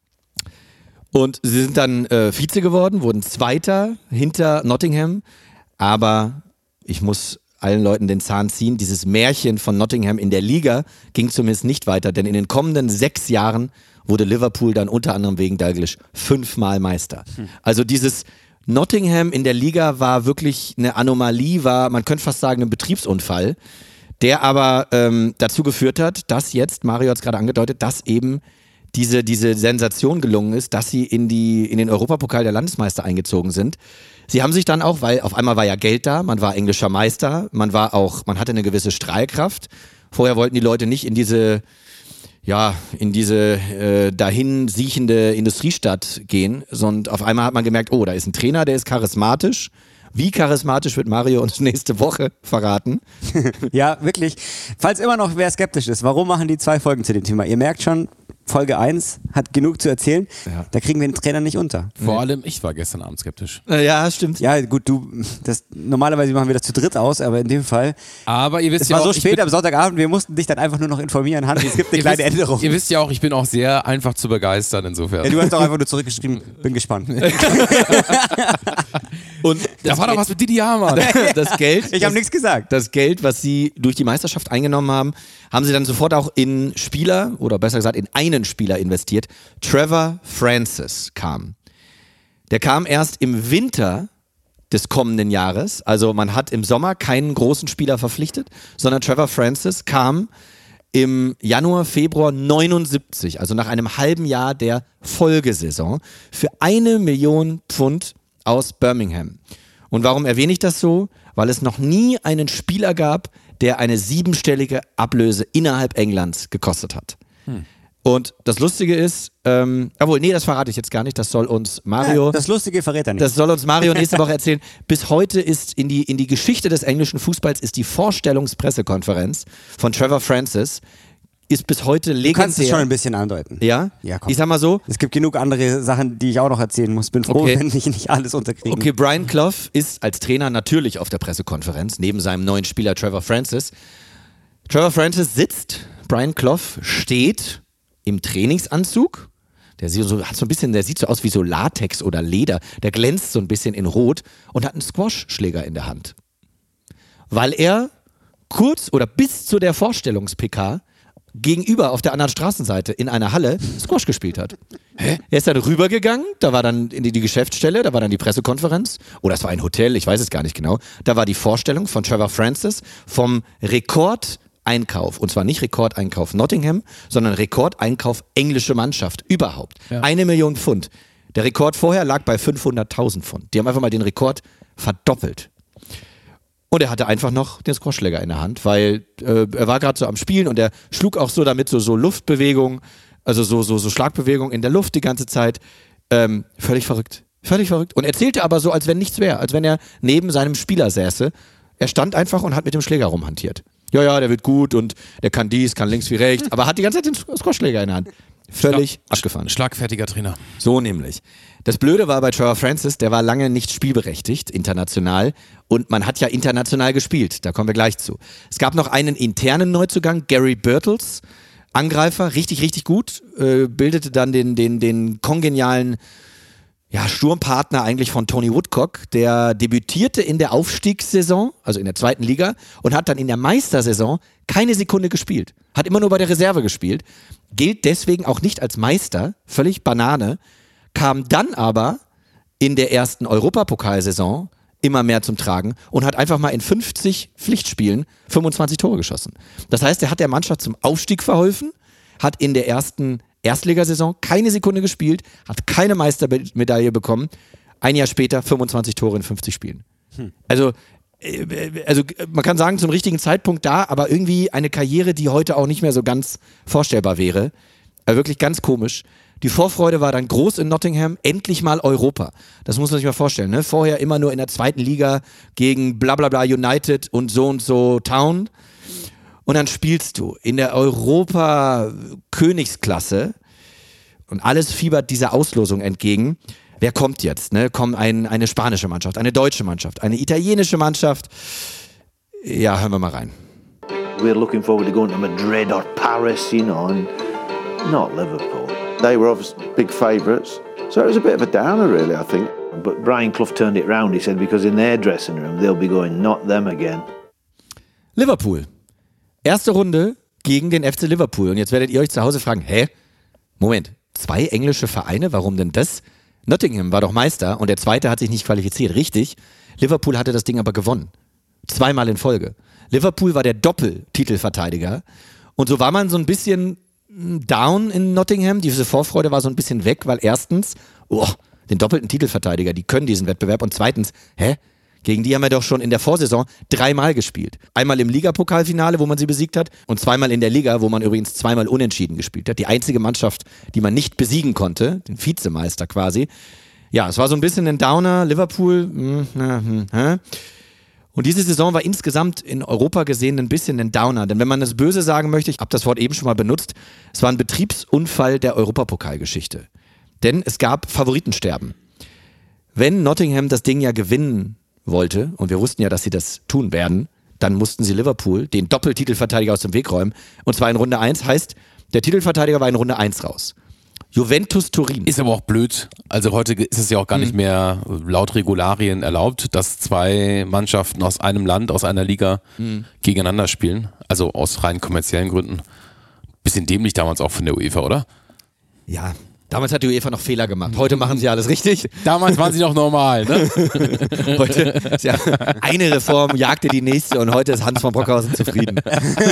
Speaker 5: Und sie sind dann äh, Vize geworden, wurden Zweiter hinter Nottingham. Aber ich muss allen Leuten den Zahn ziehen, dieses Märchen von Nottingham in der Liga ging zumindest nicht weiter, denn in den kommenden sechs Jahren wurde Liverpool dann unter anderem wegen Dalglish fünfmal Meister. Hm. Also dieses Nottingham in der Liga war wirklich eine Anomalie, war, man könnte fast sagen, ein Betriebsunfall, der aber ähm, dazu geführt hat, dass jetzt, Mario hat es gerade angedeutet, dass eben diese, diese Sensation gelungen ist, dass sie in, die, in den Europapokal der Landesmeister eingezogen sind. Sie haben sich dann auch, weil auf einmal war ja Geld da, man war englischer Meister, man war auch, man hatte eine gewisse Strahlkraft. Vorher wollten die Leute nicht in diese ja, in diese äh, dahin siechende Industriestadt gehen, sondern auf einmal hat man gemerkt, oh, da ist ein Trainer, der ist charismatisch. Wie charismatisch wird Mario uns nächste Woche verraten?
Speaker 4: Ja, wirklich. Falls immer noch wer skeptisch ist, warum machen die zwei Folgen zu dem Thema? Ihr merkt schon, Folge eins hat genug zu erzählen. Ja. Da kriegen wir den Trainer nicht unter.
Speaker 3: Vor nee. allem, ich war gestern Abend skeptisch.
Speaker 5: Äh, ja, stimmt.
Speaker 4: Ja, gut, du, das, normalerweise machen wir das zu dritt aus, aber in dem Fall.
Speaker 3: Aber ihr wisst
Speaker 4: es
Speaker 3: ja
Speaker 4: war
Speaker 3: auch,
Speaker 4: so spät am Sonntagabend, wir mussten dich dann einfach nur noch informieren. Hanni, es gibt eine kleine
Speaker 3: wisst,
Speaker 4: Änderung.
Speaker 3: Ihr wisst ja auch, ich bin auch sehr einfach zu begeistern insofern.
Speaker 4: Ja, du hast doch einfach nur zurückgeschrieben, bin gespannt.
Speaker 3: Und da war doch was mit Didi Hamann.
Speaker 5: Das Geld.
Speaker 4: Ich habe nichts gesagt.
Speaker 5: Das Geld, was sie durch die Meisterschaft eingenommen haben, haben sie dann sofort auch in Spieler oder besser gesagt in einen Spieler investiert. Trevor Francis kam. Der kam erst im Winter des kommenden Jahres. Also man hat im Sommer keinen großen Spieler verpflichtet, sondern Trevor Francis kam im Januar, Februar neunundsiebzig, also nach einem halben Jahr der Folgesaison, für eine Million Pfund aus Birmingham. Und warum erwähne ich das so? Weil es noch nie einen Spieler gab, der eine siebenstellige Ablöse innerhalb Englands gekostet hat. Hm. Und das Lustige ist, ähm, obwohl, nee, das verrate ich jetzt gar nicht, das soll uns Mario...
Speaker 4: Ja, das Lustige verrät er nicht.
Speaker 5: Das soll uns Mario nächste Woche erzählen. Bis heute ist in die, in die Geschichte des englischen Fußballs ist die Vorstellungspressekonferenz von Trevor Francis ist bis heute legendär.
Speaker 4: Du kannst es schon ein bisschen andeuten.
Speaker 5: Ja?
Speaker 4: Ja, komm.
Speaker 5: Ich sag mal so.
Speaker 4: Es gibt genug andere Sachen, die ich auch noch erzählen muss. Bin froh,
Speaker 5: okay.
Speaker 4: wenn ich nicht alles unterkriege.
Speaker 5: Okay, Brian Clough ist als Trainer natürlich auf der Pressekonferenz, neben seinem neuen Spieler Trevor Francis. Trevor Francis sitzt, Brian Clough steht im Trainingsanzug. Der sieht so, hat so ein bisschen, der sieht so aus wie so Latex oder Leder. Der glänzt so ein bisschen in Rot und hat einen Squash-Schläger in der Hand. Weil er kurz oder bis zu der Vorstellungs-P K gegenüber auf der anderen Straßenseite in einer Halle Squash gespielt hat. Hä? Er ist dann rübergegangen, da war dann in die, die Geschäftsstelle, da war dann die Pressekonferenz, oder es war ein Hotel, ich weiß es gar nicht genau. Da war die Vorstellung von Trevor Francis vom Rekordeinkauf, und zwar nicht Rekordeinkauf Nottingham, sondern Rekordeinkauf englische Mannschaft überhaupt. Ja. Eine Million Pfund. Der Rekord vorher lag bei fünfhunderttausend Pfund. Die haben einfach mal den Rekord verdoppelt. Und er hatte einfach noch den Squashschläger in der Hand, weil äh, er war gerade so am Spielen und er schlug auch so damit so, so Luftbewegungen, also so, so, so Schlagbewegungen in der Luft die ganze Zeit. Ähm, völlig verrückt. Völlig verrückt. Und erzählte aber so, als wenn nichts wäre, als wenn er neben seinem Spieler säße. Er stand einfach und hat mit dem Schläger rumhantiert. Ja, ja, der wird gut und der kann dies, kann links wie rechts, aber hat die ganze Zeit den Squashschläger in der Hand. Völlig
Speaker 3: Schlag,
Speaker 5: abgefahren.
Speaker 3: Schlagfertiger Trainer.
Speaker 5: So nämlich. Das Blöde war bei Trevor Francis, der war lange nicht spielberechtigt, international. Und man hat ja international gespielt, da kommen wir gleich zu. Es gab noch einen internen Neuzugang, Gary Birtles, Angreifer, richtig, richtig gut, äh, bildete dann den, den, den kongenialen ja, Sturmpartner eigentlich von Tony Woodcock, der debütierte in der Aufstiegssaison, also in der zweiten Liga, und hat dann in der Meistersaison keine Sekunde gespielt. Hat immer nur bei der Reserve gespielt, gilt deswegen auch nicht als Meister, völlig Banane, kam dann aber in der ersten Europapokalsaison immer mehr zum Tragen und hat einfach mal in fünfzig Pflichtspielen fünfundzwanzig Tore geschossen. Das heißt, er hat der Mannschaft zum Aufstieg verholfen, hat in der ersten Erstligasaison keine Sekunde gespielt, hat keine Meistermedaille bekommen, ein Jahr später fünfundzwanzig Tore in fünfzig Spielen. Hm. Also, äh, also man kann sagen, zum richtigen Zeitpunkt da, aber irgendwie eine Karriere, die heute auch nicht mehr so ganz vorstellbar wäre. Äh, wirklich ganz komisch. Die Vorfreude war dann groß in Nottingham, endlich mal Europa. Das muss man sich mal vorstellen. Ne? Vorher immer nur in der zweiten Liga gegen blablabla United und so und so Town. Und dann spielst du in der Europa-Königsklasse und alles fiebert dieser Auslosung entgegen. Wer kommt jetzt? Ne? Kommt ein, eine spanische Mannschaft, eine deutsche Mannschaft, eine italienische Mannschaft? Ja, hören wir mal rein.
Speaker 7: We're looking forward to going to Madrid or Paris, you know, and not Liverpool. They were obviously big favourites, so it was a bit of a downer really, I think. But Brian Clough turned it round, he said, because in their dressing room they'll be going, not them again.
Speaker 5: Liverpool. Erste Runde gegen den F C Liverpool. Und jetzt werdet ihr euch zu Hause fragen, hä? Moment, zwei englische Vereine, warum denn das? Nottingham war doch Meister und der zweite hat sich nicht qualifiziert. Richtig, Liverpool hatte das Ding aber gewonnen. Zweimal in Folge. Liverpool war der Doppeltitelverteidiger und so war man so ein bisschen down in Nottingham. Diese Vorfreude war so ein bisschen weg, weil erstens, oh, den doppelten Titelverteidiger, die können diesen Wettbewerb und zweitens, hä? Gegen die haben wir doch schon in der Vorsaison dreimal gespielt. Einmal im Ligapokalfinale, wo man sie besiegt hat und zweimal in der Liga, wo man übrigens zweimal unentschieden gespielt hat. Die einzige Mannschaft, die man nicht besiegen konnte, den Vizemeister quasi. Ja, es war so ein bisschen ein Downer. Liverpool, mh, mh, mh. Und diese Saison war insgesamt in Europa gesehen ein bisschen ein Downer. Denn wenn man das böse sagen möchte, ich habe das Wort eben schon mal benutzt, es war ein Betriebsunfall der Europapokalgeschichte. Denn es gab Favoritensterben. Wenn Nottingham das Ding ja gewinnen wollte, und wir wussten ja, dass sie das tun werden, dann mussten sie Liverpool, den Doppeltitelverteidiger, aus dem Weg räumen. Und zwar in Runde eins, heißt, der Titelverteidiger war in Runde eins raus. Juventus Turin.
Speaker 3: Ist aber auch blöd. Also heute ist es ja auch gar mhm. nicht mehr laut Regularien erlaubt, dass zwei Mannschaften aus einem Land, aus einer Liga mhm. gegeneinander spielen. Also aus rein kommerziellen Gründen. Bisschen dämlich damals auch von der UEFA, oder?
Speaker 5: Ja, damals hat die UEFA noch Fehler gemacht. Heute machen sie alles richtig.
Speaker 3: Damals waren sie noch normal, ne?
Speaker 5: Heute ist ja eine Reform jagte die nächste und heute ist Hans von Brockhausen zufrieden.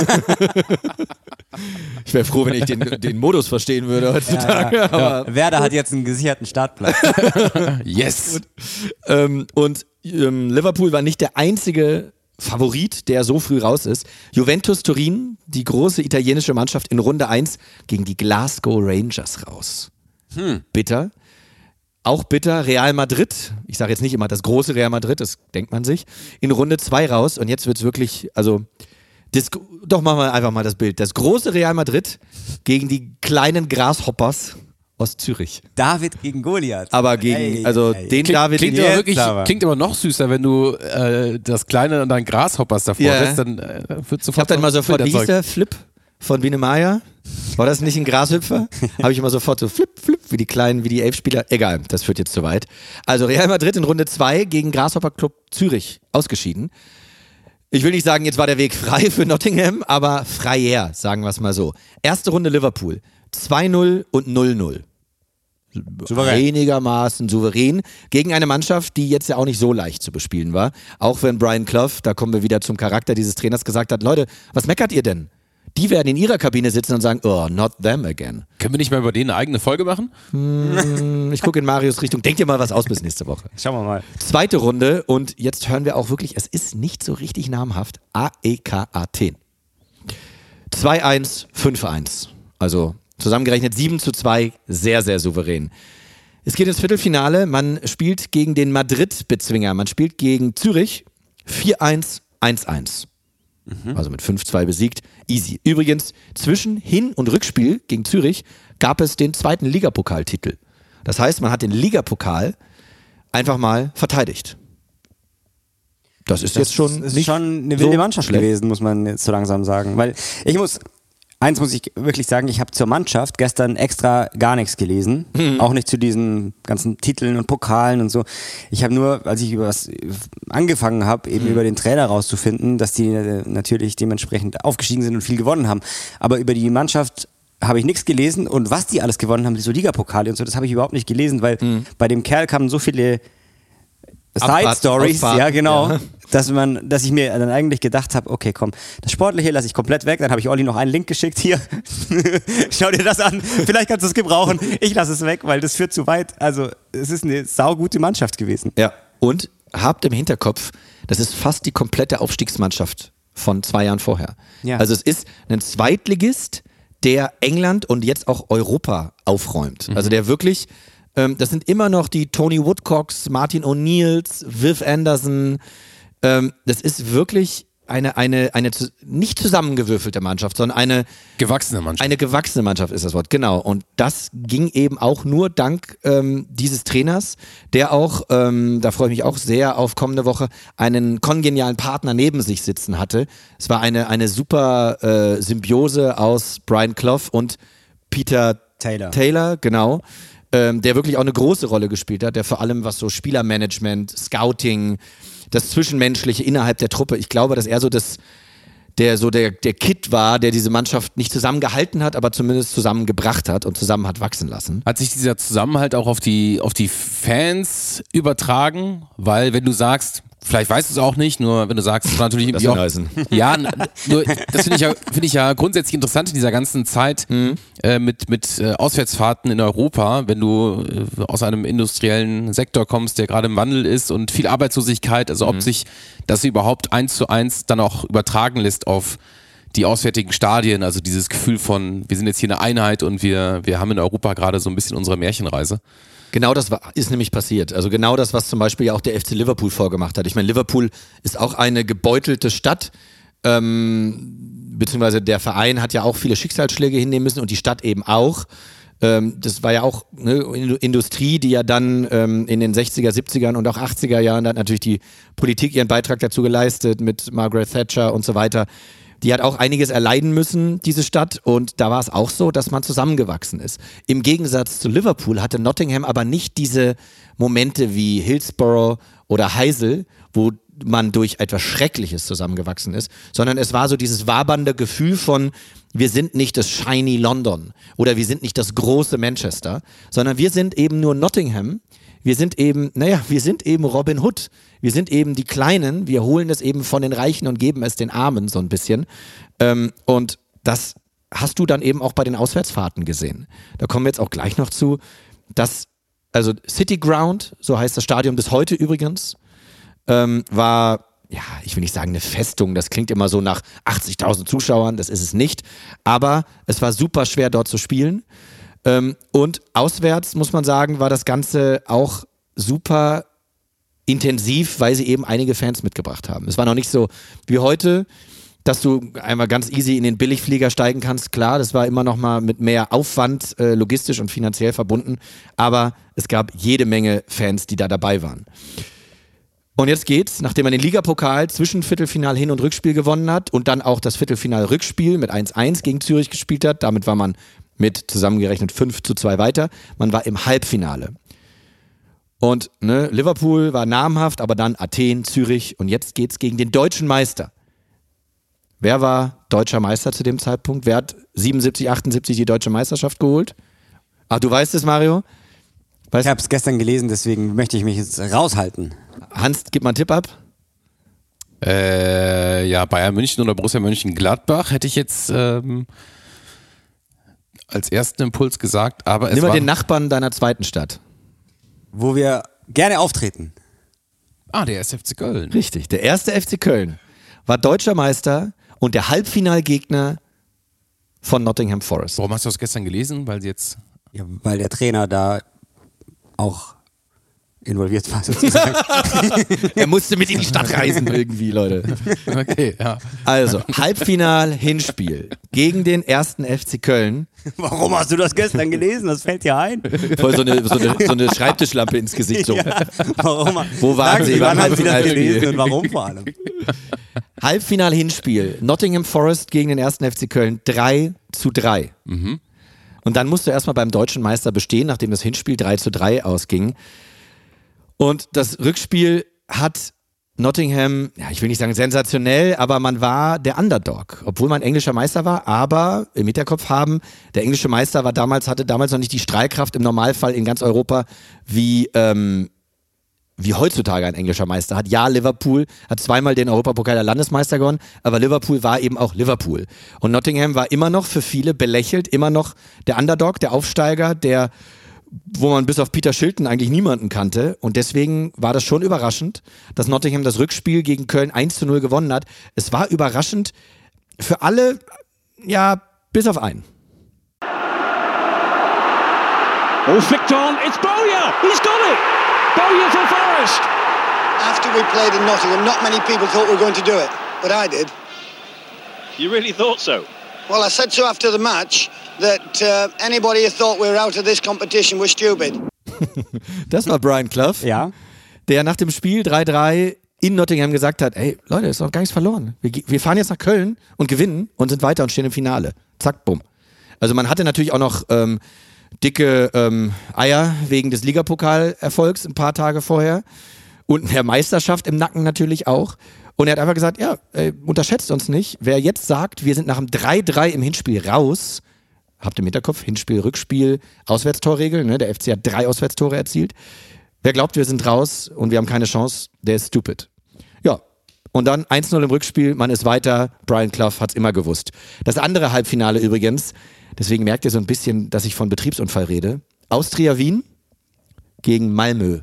Speaker 5: Ich wäre froh, wenn ich den, den Modus verstehen würde heutzutage.
Speaker 4: Ja, ja. Aber Werder hat jetzt einen gesicherten Startplatz.
Speaker 3: Yes.
Speaker 5: Und, ähm, und ähm, Liverpool war nicht der einzige Favorit, der so früh raus ist. Juventus Turin, die große italienische Mannschaft, in Runde eins gegen die Glasgow Rangers raus. Hm. Bitter. Auch bitter, Real Madrid, ich sage jetzt nicht immer das große Real Madrid, das denkt man sich, in Runde zwei raus und jetzt wird es wirklich, also, das, doch machen wir einfach mal das Bild. Das große Real Madrid gegen die kleinen Grasshoppers aus Zürich.
Speaker 4: David gegen Goliath.
Speaker 5: Aber gegen,
Speaker 4: ey,
Speaker 5: also
Speaker 4: ey.
Speaker 5: den
Speaker 3: Klingt,
Speaker 5: David
Speaker 3: klingt,
Speaker 5: in
Speaker 3: aber wirklich,
Speaker 4: aber.
Speaker 3: klingt aber noch süßer, wenn du äh, das Kleine und dein Grasshoppers davor
Speaker 5: Ja.
Speaker 3: lässt, dann äh, wird sofort.
Speaker 5: Ich hab dann mal sofort, wie hieß
Speaker 3: Bilder
Speaker 5: der? Flip von Biene Maya? War das nicht ein Grashüpfer? Habe ich immer sofort so flip, flip, wie die kleinen, wie die Elfspieler. Egal, das führt jetzt zu weit. Also Real Madrid in Runde zwei gegen Grasshopper Club Zürich ausgeschieden. Ich will nicht sagen, jetzt war der Weg frei für Nottingham, aber freier, sagen wir es mal so. Erste Runde Liverpool. zwei null und null null.
Speaker 4: Souverän.
Speaker 5: Einigermaßen souverän gegen eine Mannschaft, die jetzt ja auch nicht so leicht zu bespielen war. Auch wenn Brian Clough, da kommen wir wieder zum Charakter dieses Trainers, gesagt hat, Leute, was meckert ihr denn? Die werden in ihrer Kabine sitzen und sagen, oh, not them again.
Speaker 3: Können wir nicht mal über den eine eigene Folge machen?
Speaker 5: Hm, ich gucke in Marius Richtung. Denkt ihr mal was aus bis nächste Woche.
Speaker 4: Schauen wir mal.
Speaker 5: Zweite Runde und jetzt hören wir auch wirklich, es ist nicht so richtig namhaft. A E K Athen. zwei eins, fünf eins. Also zusammengerechnet sieben zu zwei, sehr, sehr souverän. Es geht ins Viertelfinale, man spielt gegen den Madrid-Bezwinger, man spielt gegen Zürich vier eins, eins eins. Mhm. Also mit fünf zwei besiegt, easy. Übrigens, zwischen Hin- und Rückspiel gegen Zürich gab es den zweiten Ligapokaltitel. Das heißt, man hat den Ligapokal einfach mal verteidigt. Das ist das jetzt schon,
Speaker 4: ist schon eine wilde so Mannschaft schlecht gewesen, muss man jetzt so langsam sagen. Weil ich muss, eins muss ich wirklich sagen, ich habe zur Mannschaft gestern extra gar nichts gelesen. Mhm. Auch nicht zu diesen ganzen Titeln und Pokalen und so. Ich habe nur, als ich über was angefangen habe, eben mhm. über den Trainer rauszufinden, dass die natürlich dementsprechend aufgestiegen sind und viel gewonnen haben. Aber über die Mannschaft habe ich nichts gelesen und was die alles gewonnen haben, so Ligapokale und so, das habe ich überhaupt nicht gelesen, weil mhm. bei dem Kerl kamen so viele Side-Stories, ja genau, ja. dass man, dass ich mir dann eigentlich gedacht habe, okay, komm, das Sportliche lasse ich komplett weg, dann habe ich Olli noch einen Link geschickt, hier, schau dir das an, vielleicht kannst du es gebrauchen, ich lasse es weg, weil das führt zu weit, also es ist eine saugute Mannschaft gewesen.
Speaker 5: Ja, und habt im Hinterkopf, das ist fast die komplette Aufstiegsmannschaft von zwei Jahren vorher. Ja. Also es ist ein Zweitligist, der England und jetzt auch Europa aufräumt, mhm. also der wirklich... Das sind immer noch die Tony Woodcocks, Martin O'Neills, Viv Anderson. Das ist wirklich eine, eine, eine nicht zusammengewürfelte Mannschaft, sondern eine
Speaker 3: gewachsene Mannschaft.
Speaker 5: Eine gewachsene Mannschaft ist das Wort, genau. Und das ging eben auch nur dank ähm, dieses Trainers, der auch, ähm, da freue ich mich auch sehr auf kommende Woche, einen kongenialen Partner neben sich sitzen hatte. Es war eine, eine super äh, Symbiose aus Brian Clough und Peter
Speaker 4: Taylor.
Speaker 5: Taylor, genau. Ähm, der wirklich auch eine große Rolle gespielt hat, der vor allem was so Spielermanagement, Scouting, das Zwischenmenschliche innerhalb der Truppe, ich glaube, dass er so das, der so der, der Kid war, der diese Mannschaft nicht zusammengehalten hat, aber zumindest zusammengebracht hat und zusammen hat wachsen lassen.
Speaker 3: Hat sich dieser Zusammenhalt auch auf die, auf die Fans übertragen? Weil wenn du sagst, vielleicht weißt du es auch nicht, nur wenn du sagst, es war natürlich
Speaker 5: das
Speaker 3: auch,
Speaker 5: heißen.
Speaker 3: Ja, nur das finde ich ja, finde ich ja grundsätzlich interessant in dieser ganzen Zeit mhm. äh, mit mit äh, Auswärtsfahrten in Europa, wenn du äh, aus einem industriellen Sektor kommst, der gerade im Wandel ist und viel Arbeitslosigkeit, also ob mhm. sich das überhaupt eins zu eins dann auch übertragen lässt auf die auswärtigen Stadien, also dieses Gefühl von, wir sind jetzt hier eine Einheit und wir wir haben in Europa gerade so ein bisschen unsere Märchenreise.
Speaker 5: Genau das war, ist nämlich passiert. Also genau das, was zum Beispiel ja auch der F C Liverpool vorgemacht hat. Ich meine, Liverpool ist auch eine gebeutelte Stadt, ähm, beziehungsweise der Verein hat ja auch viele Schicksalsschläge hinnehmen müssen und die Stadt eben auch. Ähm, das war ja auch eine Industrie, die ja dann ähm, in den sechziger, siebzigern und auch achtziger Jahren, da hat natürlich die Politik ihren Beitrag dazu geleistet mit Margaret Thatcher und so weiter. Die hat auch einiges erleiden müssen, diese Stadt, und da war es auch so, dass man zusammengewachsen ist. Im Gegensatz zu Liverpool hatte Nottingham aber nicht diese Momente wie Hillsborough oder Heysel, wo man durch etwas Schreckliches zusammengewachsen ist, sondern es war so dieses wabernde Gefühl von, wir sind nicht das shiny London oder wir sind nicht das große Manchester, sondern wir sind eben nur Nottingham. Wir sind eben, naja, wir sind eben Robin Hood. Wir sind eben die Kleinen, wir holen es eben von den Reichen und geben es den Armen so ein bisschen. Ähm, und das hast du dann eben auch bei den Auswärtsfahrten gesehen. Da kommen wir jetzt auch gleich noch zu. Das, also City Ground, so heißt das Stadion bis heute übrigens, ähm, war, ja, ich will nicht sagen eine Festung, das klingt immer so nach achtzigtausend Zuschauern, das ist es nicht. Aber es war super schwer dort zu spielen. Ähm, und auswärts, muss man sagen, war das Ganze auch super intensiv, weil sie eben einige Fans mitgebracht haben. Es war noch nicht so wie heute, dass du einmal ganz easy in den Billigflieger steigen kannst. Klar, das war immer noch mal mit mehr Aufwand äh, logistisch und finanziell verbunden, aber es gab jede Menge Fans, die da dabei waren. Und jetzt geht's, nachdem man den Ligapokal zwischen Viertelfinal Hin- und Rückspiel gewonnen hat und dann auch das Viertelfinal-Rückspiel mit eins eins gegen Zürich gespielt hat, damit war man mit zusammengerechnet fünf zu zwei weiter. Man war im Halbfinale. Und ne, Liverpool war namhaft, aber dann Athen, Zürich und jetzt geht's gegen den deutschen Meister. Wer war deutscher Meister zu dem Zeitpunkt? Wer hat siebenundsiebzig, achtundsiebzig die deutsche Meisterschaft geholt? Ach, du weißt es, Mario? Weißt
Speaker 4: ich habe es gestern gelesen, deswegen möchte ich mich jetzt raushalten.
Speaker 5: Hans, gib mal einen Tipp ab.
Speaker 3: Äh, ja, Bayern München oder Borussia Mönchengladbach hätte ich jetzt ähm, als ersten Impuls gesagt, aber es
Speaker 5: Nimm mal
Speaker 3: war
Speaker 5: den Nachbarn deiner zweiten Stadt.
Speaker 4: Wo wir gerne auftreten.
Speaker 3: Ah, der erste F C Köln.
Speaker 5: Richtig, der erste F C Köln war deutscher Meister und der Halbfinalgegner von Nottingham Forest.
Speaker 3: Warum hast du das gestern gelesen? Weil sie jetzt...
Speaker 4: Ja, weil der Trainer da auch involviert war sozusagen.
Speaker 5: Er musste mit in die Stadt reisen irgendwie, Leute.
Speaker 3: Okay, ja.
Speaker 5: Also, Halbfinal-Hinspiel gegen den ersten F C Köln.
Speaker 4: Warum hast du das gestern gelesen? Das fällt dir ein.
Speaker 5: Voll so eine, so eine, so eine Schreibtischlampe ins Gesicht. So.
Speaker 4: Ja, warum?
Speaker 5: Wo waren Sie?
Speaker 4: Wann haben Sie das
Speaker 5: Halbfinalspiel?
Speaker 4: gelesen und warum vor allem?
Speaker 5: Halbfinal-Hinspiel. Nottingham Forest gegen den ersten F C Köln. drei zu drei.
Speaker 3: Mhm.
Speaker 5: Und dann musst du erstmal beim deutschen Meister bestehen, nachdem das Hinspiel drei zu drei ausging. Und das Rückspiel hat Nottingham, ja, ich will nicht sagen sensationell, aber man war der Underdog, obwohl man englischer Meister war, aber im Hinterkopf haben, der englische Meister war damals, hatte damals noch nicht die Strahlkraft im Normalfall in ganz Europa, wie, ähm, wie heutzutage ein englischer Meister hat. Ja, Liverpool hat zweimal den Europapokal der Landesmeister gewonnen, aber Liverpool war eben auch Liverpool. Und Nottingham war immer noch für viele belächelt, immer noch der Underdog, der Aufsteiger, der wo man bis auf Peter Shilton eigentlich niemanden kannte. Und deswegen war das schon überraschend, dass Nottingham das Rückspiel gegen Köln eins zu null gewonnen hat. Es war überraschend für alle, ja, bis auf einen.
Speaker 6: All flicked on, it's Bowyer! He's got it! Bowyer for Forest!
Speaker 8: After we played in Nottingham, not many people thought we were going to do it, but I did.
Speaker 6: You really thought so?
Speaker 8: Well, I said so after the match, that uh, anybody who thought we were out of this competition was stupid.
Speaker 5: Das war Brian Clough,
Speaker 3: ja,
Speaker 5: der nach dem Spiel drei drei in Nottingham gesagt hat, ey Leute, ist noch gar nichts verloren. Wir, wir fahren jetzt nach Köln und gewinnen und sind weiter und stehen im Finale. Zack, bumm. Also man hatte natürlich auch noch ähm, dicke ähm, Eier wegen des Ligapokalerfolgs ein paar Tage vorher und der Meisterschaft im Nacken natürlich auch. Und er hat einfach gesagt, ja, ey, unterschätzt uns nicht. Wer jetzt sagt, wir sind nach dem drei drei im Hinspiel raus, habt im Hinterkopf, Hinspiel, Rückspiel, Auswärtstorregel, ne? Der F C hat drei Auswärtstore erzielt. Wer glaubt, wir sind raus und wir haben keine Chance, der ist stupid. Ja, und dann eins null im Rückspiel, man ist weiter, Brian Clough hat's immer gewusst. Das andere Halbfinale übrigens, deswegen merkt ihr so ein bisschen, dass ich von Betriebsunfall rede, Austria Wien gegen Malmö.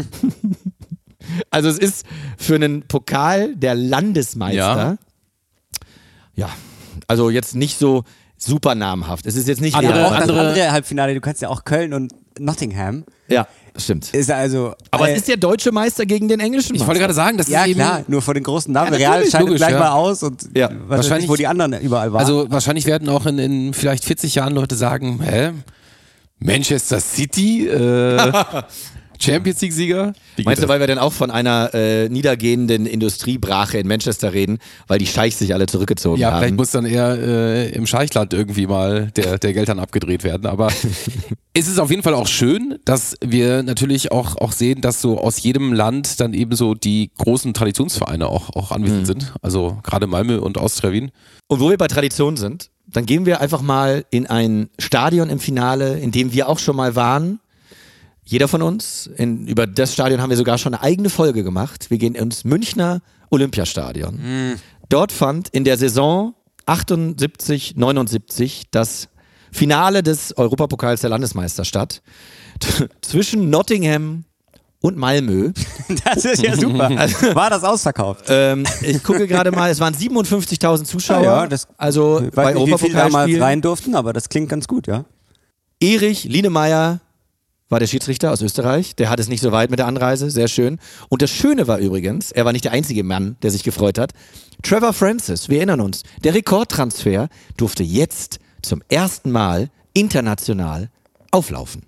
Speaker 5: Also es ist für einen Pokal der Landesmeister, ja, ja also jetzt nicht so super namhaft. Es ist jetzt nicht
Speaker 4: andere,
Speaker 5: wieder,
Speaker 4: auch das
Speaker 5: andere,
Speaker 4: andere Halbfinale, du kannst ja auch Köln und Nottingham.
Speaker 5: Ja, stimmt.
Speaker 4: Ist also,
Speaker 5: Aber
Speaker 4: äh,
Speaker 5: es ist der deutsche Meister gegen den englischen Meister.
Speaker 3: Ich wollte gerade sagen, das
Speaker 4: ja
Speaker 3: ist eben...
Speaker 4: klar, nur vor den großen Namen.
Speaker 3: Ja,
Speaker 4: Real scheidet
Speaker 3: logisch,
Speaker 4: gleich
Speaker 3: ja.
Speaker 4: mal aus und
Speaker 5: Ja,
Speaker 4: wahrscheinlich, wo die anderen überall waren.
Speaker 3: Also wahrscheinlich werden auch in, in vielleicht vierzig Jahren Leute sagen, hä? Manchester City? Äh, Champions League-Sieger?
Speaker 5: Meinst du, weil wir dann auch von einer äh, niedergehenden Industriebrache in Manchester reden, weil die Scheichs sich alle zurückgezogen
Speaker 3: Ja,
Speaker 5: haben?
Speaker 3: vielleicht muss dann eher äh, im Scheichland irgendwie mal der, der Geldhahn abgedreht werden. Aber es ist auf jeden Fall auch schön, dass wir natürlich auch, auch sehen, dass so aus jedem Land dann eben so die großen Traditionsvereine auch, auch anwesend mhm. sind. Also gerade Malmö und Austria Wien.
Speaker 5: Und wo wir bei Tradition sind, dann gehen wir einfach mal in ein Stadion im Finale, in dem wir auch schon mal waren. Jeder von uns. In, über das Stadion haben wir sogar schon eine eigene Folge gemacht. Wir gehen ins Münchner Olympiastadion. Mhm. Dort fand in der Saison achtundsiebzig neunundsiebzig das Finale des Europapokals der Landesmeister statt. T- zwischen Nottingham und Malmö.
Speaker 4: Das ist ja super. War das ausverkauft?
Speaker 5: Ähm, ich gucke gerade mal, es waren siebenundfünfzigtausend Zuschauer.
Speaker 4: Ja, ja, das,
Speaker 5: also
Speaker 4: ich
Speaker 5: bei
Speaker 4: weiß nicht, wie viel damals
Speaker 5: Europapokalspielen.
Speaker 4: rein durften, aber das klingt ganz gut, ja.
Speaker 5: Erich Lienemeyer war der Schiedsrichter aus Österreich. Der hat es nicht so weit mit der Anreise. Sehr schön. Und das Schöne war übrigens, er war nicht der einzige Mann, der sich gefreut hat. Trevor Francis, wir erinnern uns, der Rekordtransfer durfte jetzt zum ersten Mal international auflaufen.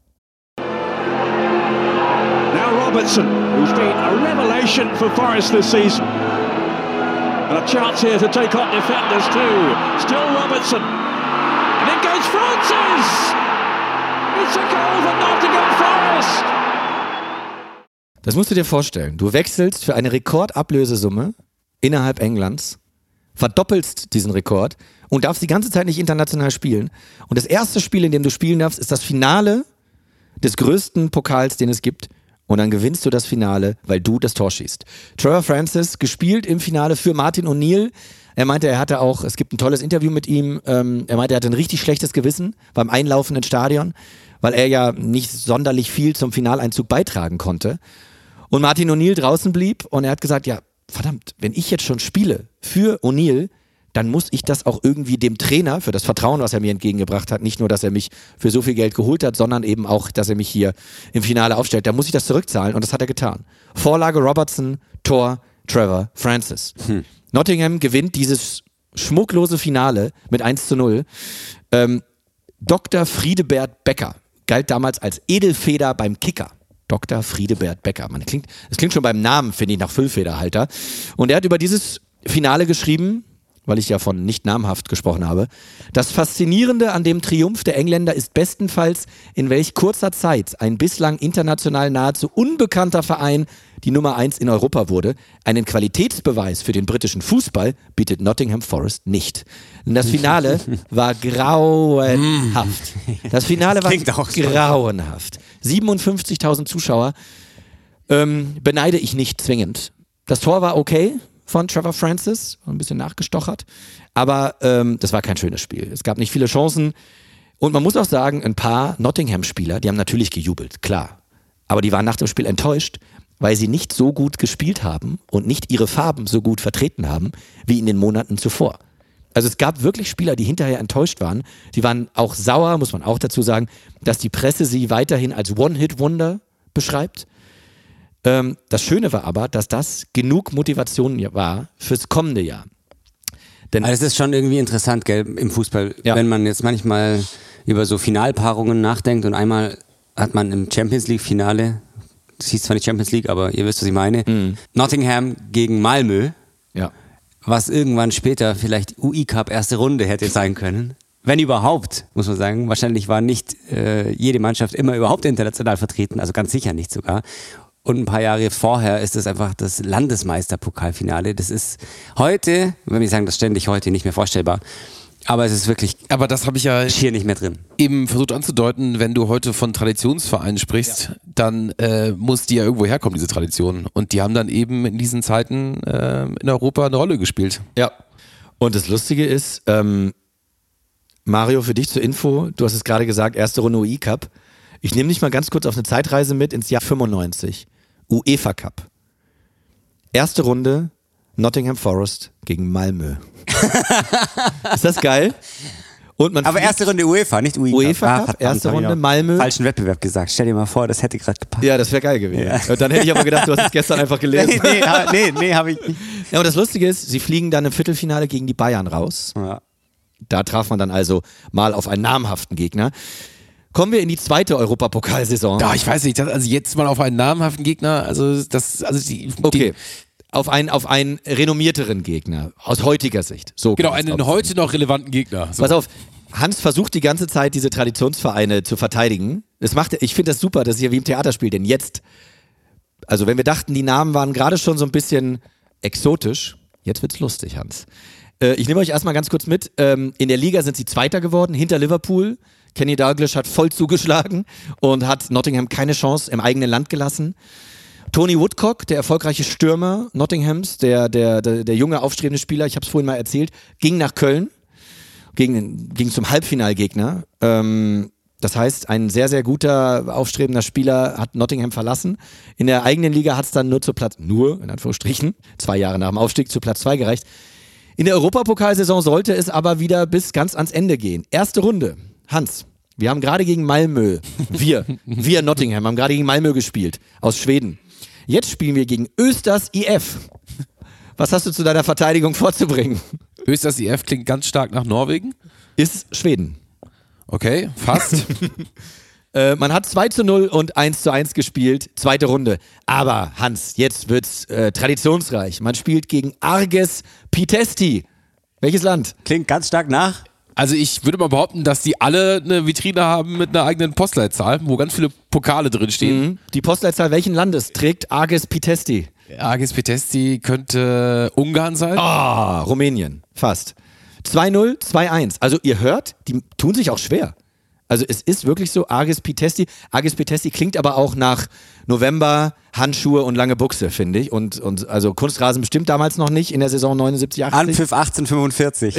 Speaker 6: Now Robertson, who's been a revelation for Forest this season. And a chance here to take on defenders too. Still Robertson. And in goes Francis! It's a goal for Nottingham Forest!
Speaker 5: Das musst du dir vorstellen. Du wechselst für eine Rekordablösesumme innerhalb Englands, verdoppelst diesen Rekord und darfst die ganze Zeit nicht international spielen. Und das erste Spiel, in dem du spielen darfst, ist das Finale des größten Pokals, den es gibt. Und dann gewinnst du das Finale, weil du das Tor schießt. Trevor Francis, gespielt im Finale für Martin O'Neill. Er meinte, er hatte auch, es gibt ein tolles Interview mit ihm, ähm, er meinte, er hatte ein richtig schlechtes Gewissen beim einlaufenden Stadion, weil er ja nicht sonderlich viel zum Finaleinzug beitragen konnte. Und Martin O'Neill draußen blieb und er hat gesagt, ja, verdammt, wenn ich jetzt schon spiele für O'Neill, dann muss ich das auch irgendwie dem Trainer für das Vertrauen, was er mir entgegengebracht hat, nicht nur, dass er mich für so viel Geld geholt hat, sondern eben auch, dass er mich hier im Finale aufstellt, da muss ich das zurückzahlen und das hat er getan. Vorlage Robertson, Tor Trevor Francis. Hm. Nottingham gewinnt dieses schmucklose Finale mit eins zu null. Ähm, Doktor Friedebert Becker galt damals als Edelfeder beim Kicker. Doktor Friedebert Becker. Man klingt, das klingt schon beim Namen, finde ich, nach Füllfederhalter. Und er hat über dieses Finale geschrieben, weil ich ja von nicht namhaft gesprochen habe. Das Faszinierende an dem Triumph der Engländer ist bestenfalls, in welch kurzer Zeit ein bislang international nahezu unbekannter Verein die Nummer eins in Europa wurde. Einen Qualitätsbeweis für den britischen Fußball bietet Nottingham Forest nicht. Und das Finale war grauenhaft. Das Finale war grauenhaft. siebenundfünfzigtausend Zuschauer ähm, beneide ich nicht zwingend. Das Tor war okay von Trevor Francis, ein bisschen nachgestochert, aber ähm, das war kein schönes Spiel. Es gab nicht viele Chancen und man muss auch sagen, ein paar Nottingham-Spieler, die haben natürlich gejubelt, klar, aber die waren nach dem Spiel enttäuscht, weil sie nicht so gut gespielt haben und nicht ihre Farben so gut vertreten haben, wie in den Monaten zuvor. Also es gab wirklich Spieler, die hinterher enttäuscht waren. Die waren auch sauer, muss man auch dazu sagen, dass die Presse sie weiterhin als One-Hit-Wonder beschreibt. Ähm, das Schöne war aber, dass das genug Motivation war fürs kommende Jahr. Denn
Speaker 4: also es ist schon irgendwie interessant, gell, im Fußball, ja. Wenn man jetzt manchmal über so Finalpaarungen nachdenkt und einmal hat man im Champions League Finale, das hieß zwar nicht Champions League, aber ihr wisst, was ich meine, mhm. Nottingham gegen Malmö,
Speaker 5: ja.
Speaker 4: was irgendwann später vielleicht U I Cup erste Runde hätte sein können. Wenn überhaupt, muss man sagen. Wahrscheinlich war nicht äh, jede Mannschaft immer überhaupt international vertreten, also ganz sicher nicht sogar. Und ein paar Jahre vorher ist es einfach das Landesmeisterpokalfinale. Das ist heute, wenn wir sagen, das ständig heute nicht mehr vorstellbar, aber es ist wirklich
Speaker 3: aber das habe ich ja
Speaker 4: schier nicht mehr drin.
Speaker 3: Eben versucht anzudeuten, wenn du heute von Traditionsvereinen sprichst, ja. dann äh, muss die ja irgendwo herkommen, diese Tradition. Und die haben dann eben in diesen Zeiten äh, in Europa eine Rolle gespielt.
Speaker 5: Ja. Und das Lustige ist, ähm, Mario, für dich zur Info, du hast es gerade gesagt, erste Runde U I Cup. Ich nehme dich mal ganz kurz auf eine Zeitreise mit ins Jahr fünfundneunzig. UEFA Cup. Erste Runde Nottingham Forest gegen Malmö. Ist das geil? Und man
Speaker 4: Aber erste Runde UEFA, nicht U I Cup.
Speaker 5: UEFA Cup, ah, erste Runde Malmö.
Speaker 4: Falschen Wettbewerb gesagt. Stell dir mal vor, das hätte gerade gepasst.
Speaker 5: Ja, das wäre geil gewesen. Ja. Dann hätte ich aber gedacht, du hast es gestern einfach gelesen.
Speaker 4: nee, nee, nee, nee habe ich nicht.
Speaker 5: Ja, und das Lustige ist, sie fliegen dann im Viertelfinale gegen die Bayern raus. Ja. Da traf man dann also mal auf einen namhaften Gegner. Kommen wir in die zweite Europapokalsaison.
Speaker 3: Ja, ich weiß nicht, das, also jetzt mal auf einen namhaften Gegner, also das, also die,
Speaker 5: okay. Auf einen, auf einen renommierteren Gegner, aus heutiger Sicht. So
Speaker 3: genau, einen heute noch relevanten Gegner. So.
Speaker 5: Pass auf, Hans versucht die ganze Zeit, diese Traditionsvereine zu verteidigen. Das macht, ich finde das super, das ist ja wie im Theaterspiel, denn jetzt, also wenn wir dachten, die Namen waren gerade schon so ein bisschen exotisch, jetzt wird's lustig, Hans. Äh, ich nehme euch erstmal ganz kurz mit, ähm, in der Liga sind sie Zweiter geworden, hinter Liverpool. Kenny Dalglish hat voll zugeschlagen und hat Nottingham keine Chance im eigenen Land gelassen. Tony Woodcock, der erfolgreiche Stürmer Nottinghams, der, der, der, der junge, aufstrebende Spieler, ich habe es vorhin mal erzählt, ging nach Köln, ging, ging zum Halbfinalgegner. Ähm, das heißt, ein sehr, sehr guter, aufstrebender Spieler hat Nottingham verlassen. In der eigenen Liga hat es dann nur zu Platz, nur in Anführungsstrichen, zwei Jahre nach dem Aufstieg zu Platz zwei gereicht. In der Europapokalsaison sollte es aber wieder bis ganz ans Ende gehen. Erste Runde. Hans, wir haben gerade gegen Malmö, wir, wir Nottingham, haben gerade gegen Malmö gespielt, aus Schweden. Jetzt spielen wir gegen Östers I F. Was hast du zu deiner Verteidigung vorzubringen?
Speaker 3: Östers I F klingt ganz stark nach Norwegen.
Speaker 5: Ist Schweden.
Speaker 3: Okay, fast.
Speaker 5: äh, man hat zwei zu null und eins zu eins gespielt, zweite Runde. Aber Hans, jetzt wird's äh, traditionsreich. Man spielt gegen Arges Pitești. Welches Land?
Speaker 4: Klingt ganz stark nach...
Speaker 3: Also ich würde mal behaupten, dass die alle eine Vitrine haben mit einer eigenen Postleitzahl, wo ganz viele Pokale drin stehen.
Speaker 5: Mhm. Die Postleitzahl welchen Landes trägt Arges Pitești?
Speaker 3: Arges Pitești könnte Ungarn sein.
Speaker 5: Ah, oh, Rumänien, fast. zwei null, zwei eins. Also ihr hört, die tun sich auch schwer. Also es ist wirklich so, Arges Pitești. Arges Pitești klingt aber auch nach November, Handschuhe und lange Buchse, finde ich. Und, und also Kunstrasen bestimmt damals noch nicht in der Saison neunundsiebzig, achtzig.
Speaker 4: Anpfiff achtzehnhundertfünfundvierzig.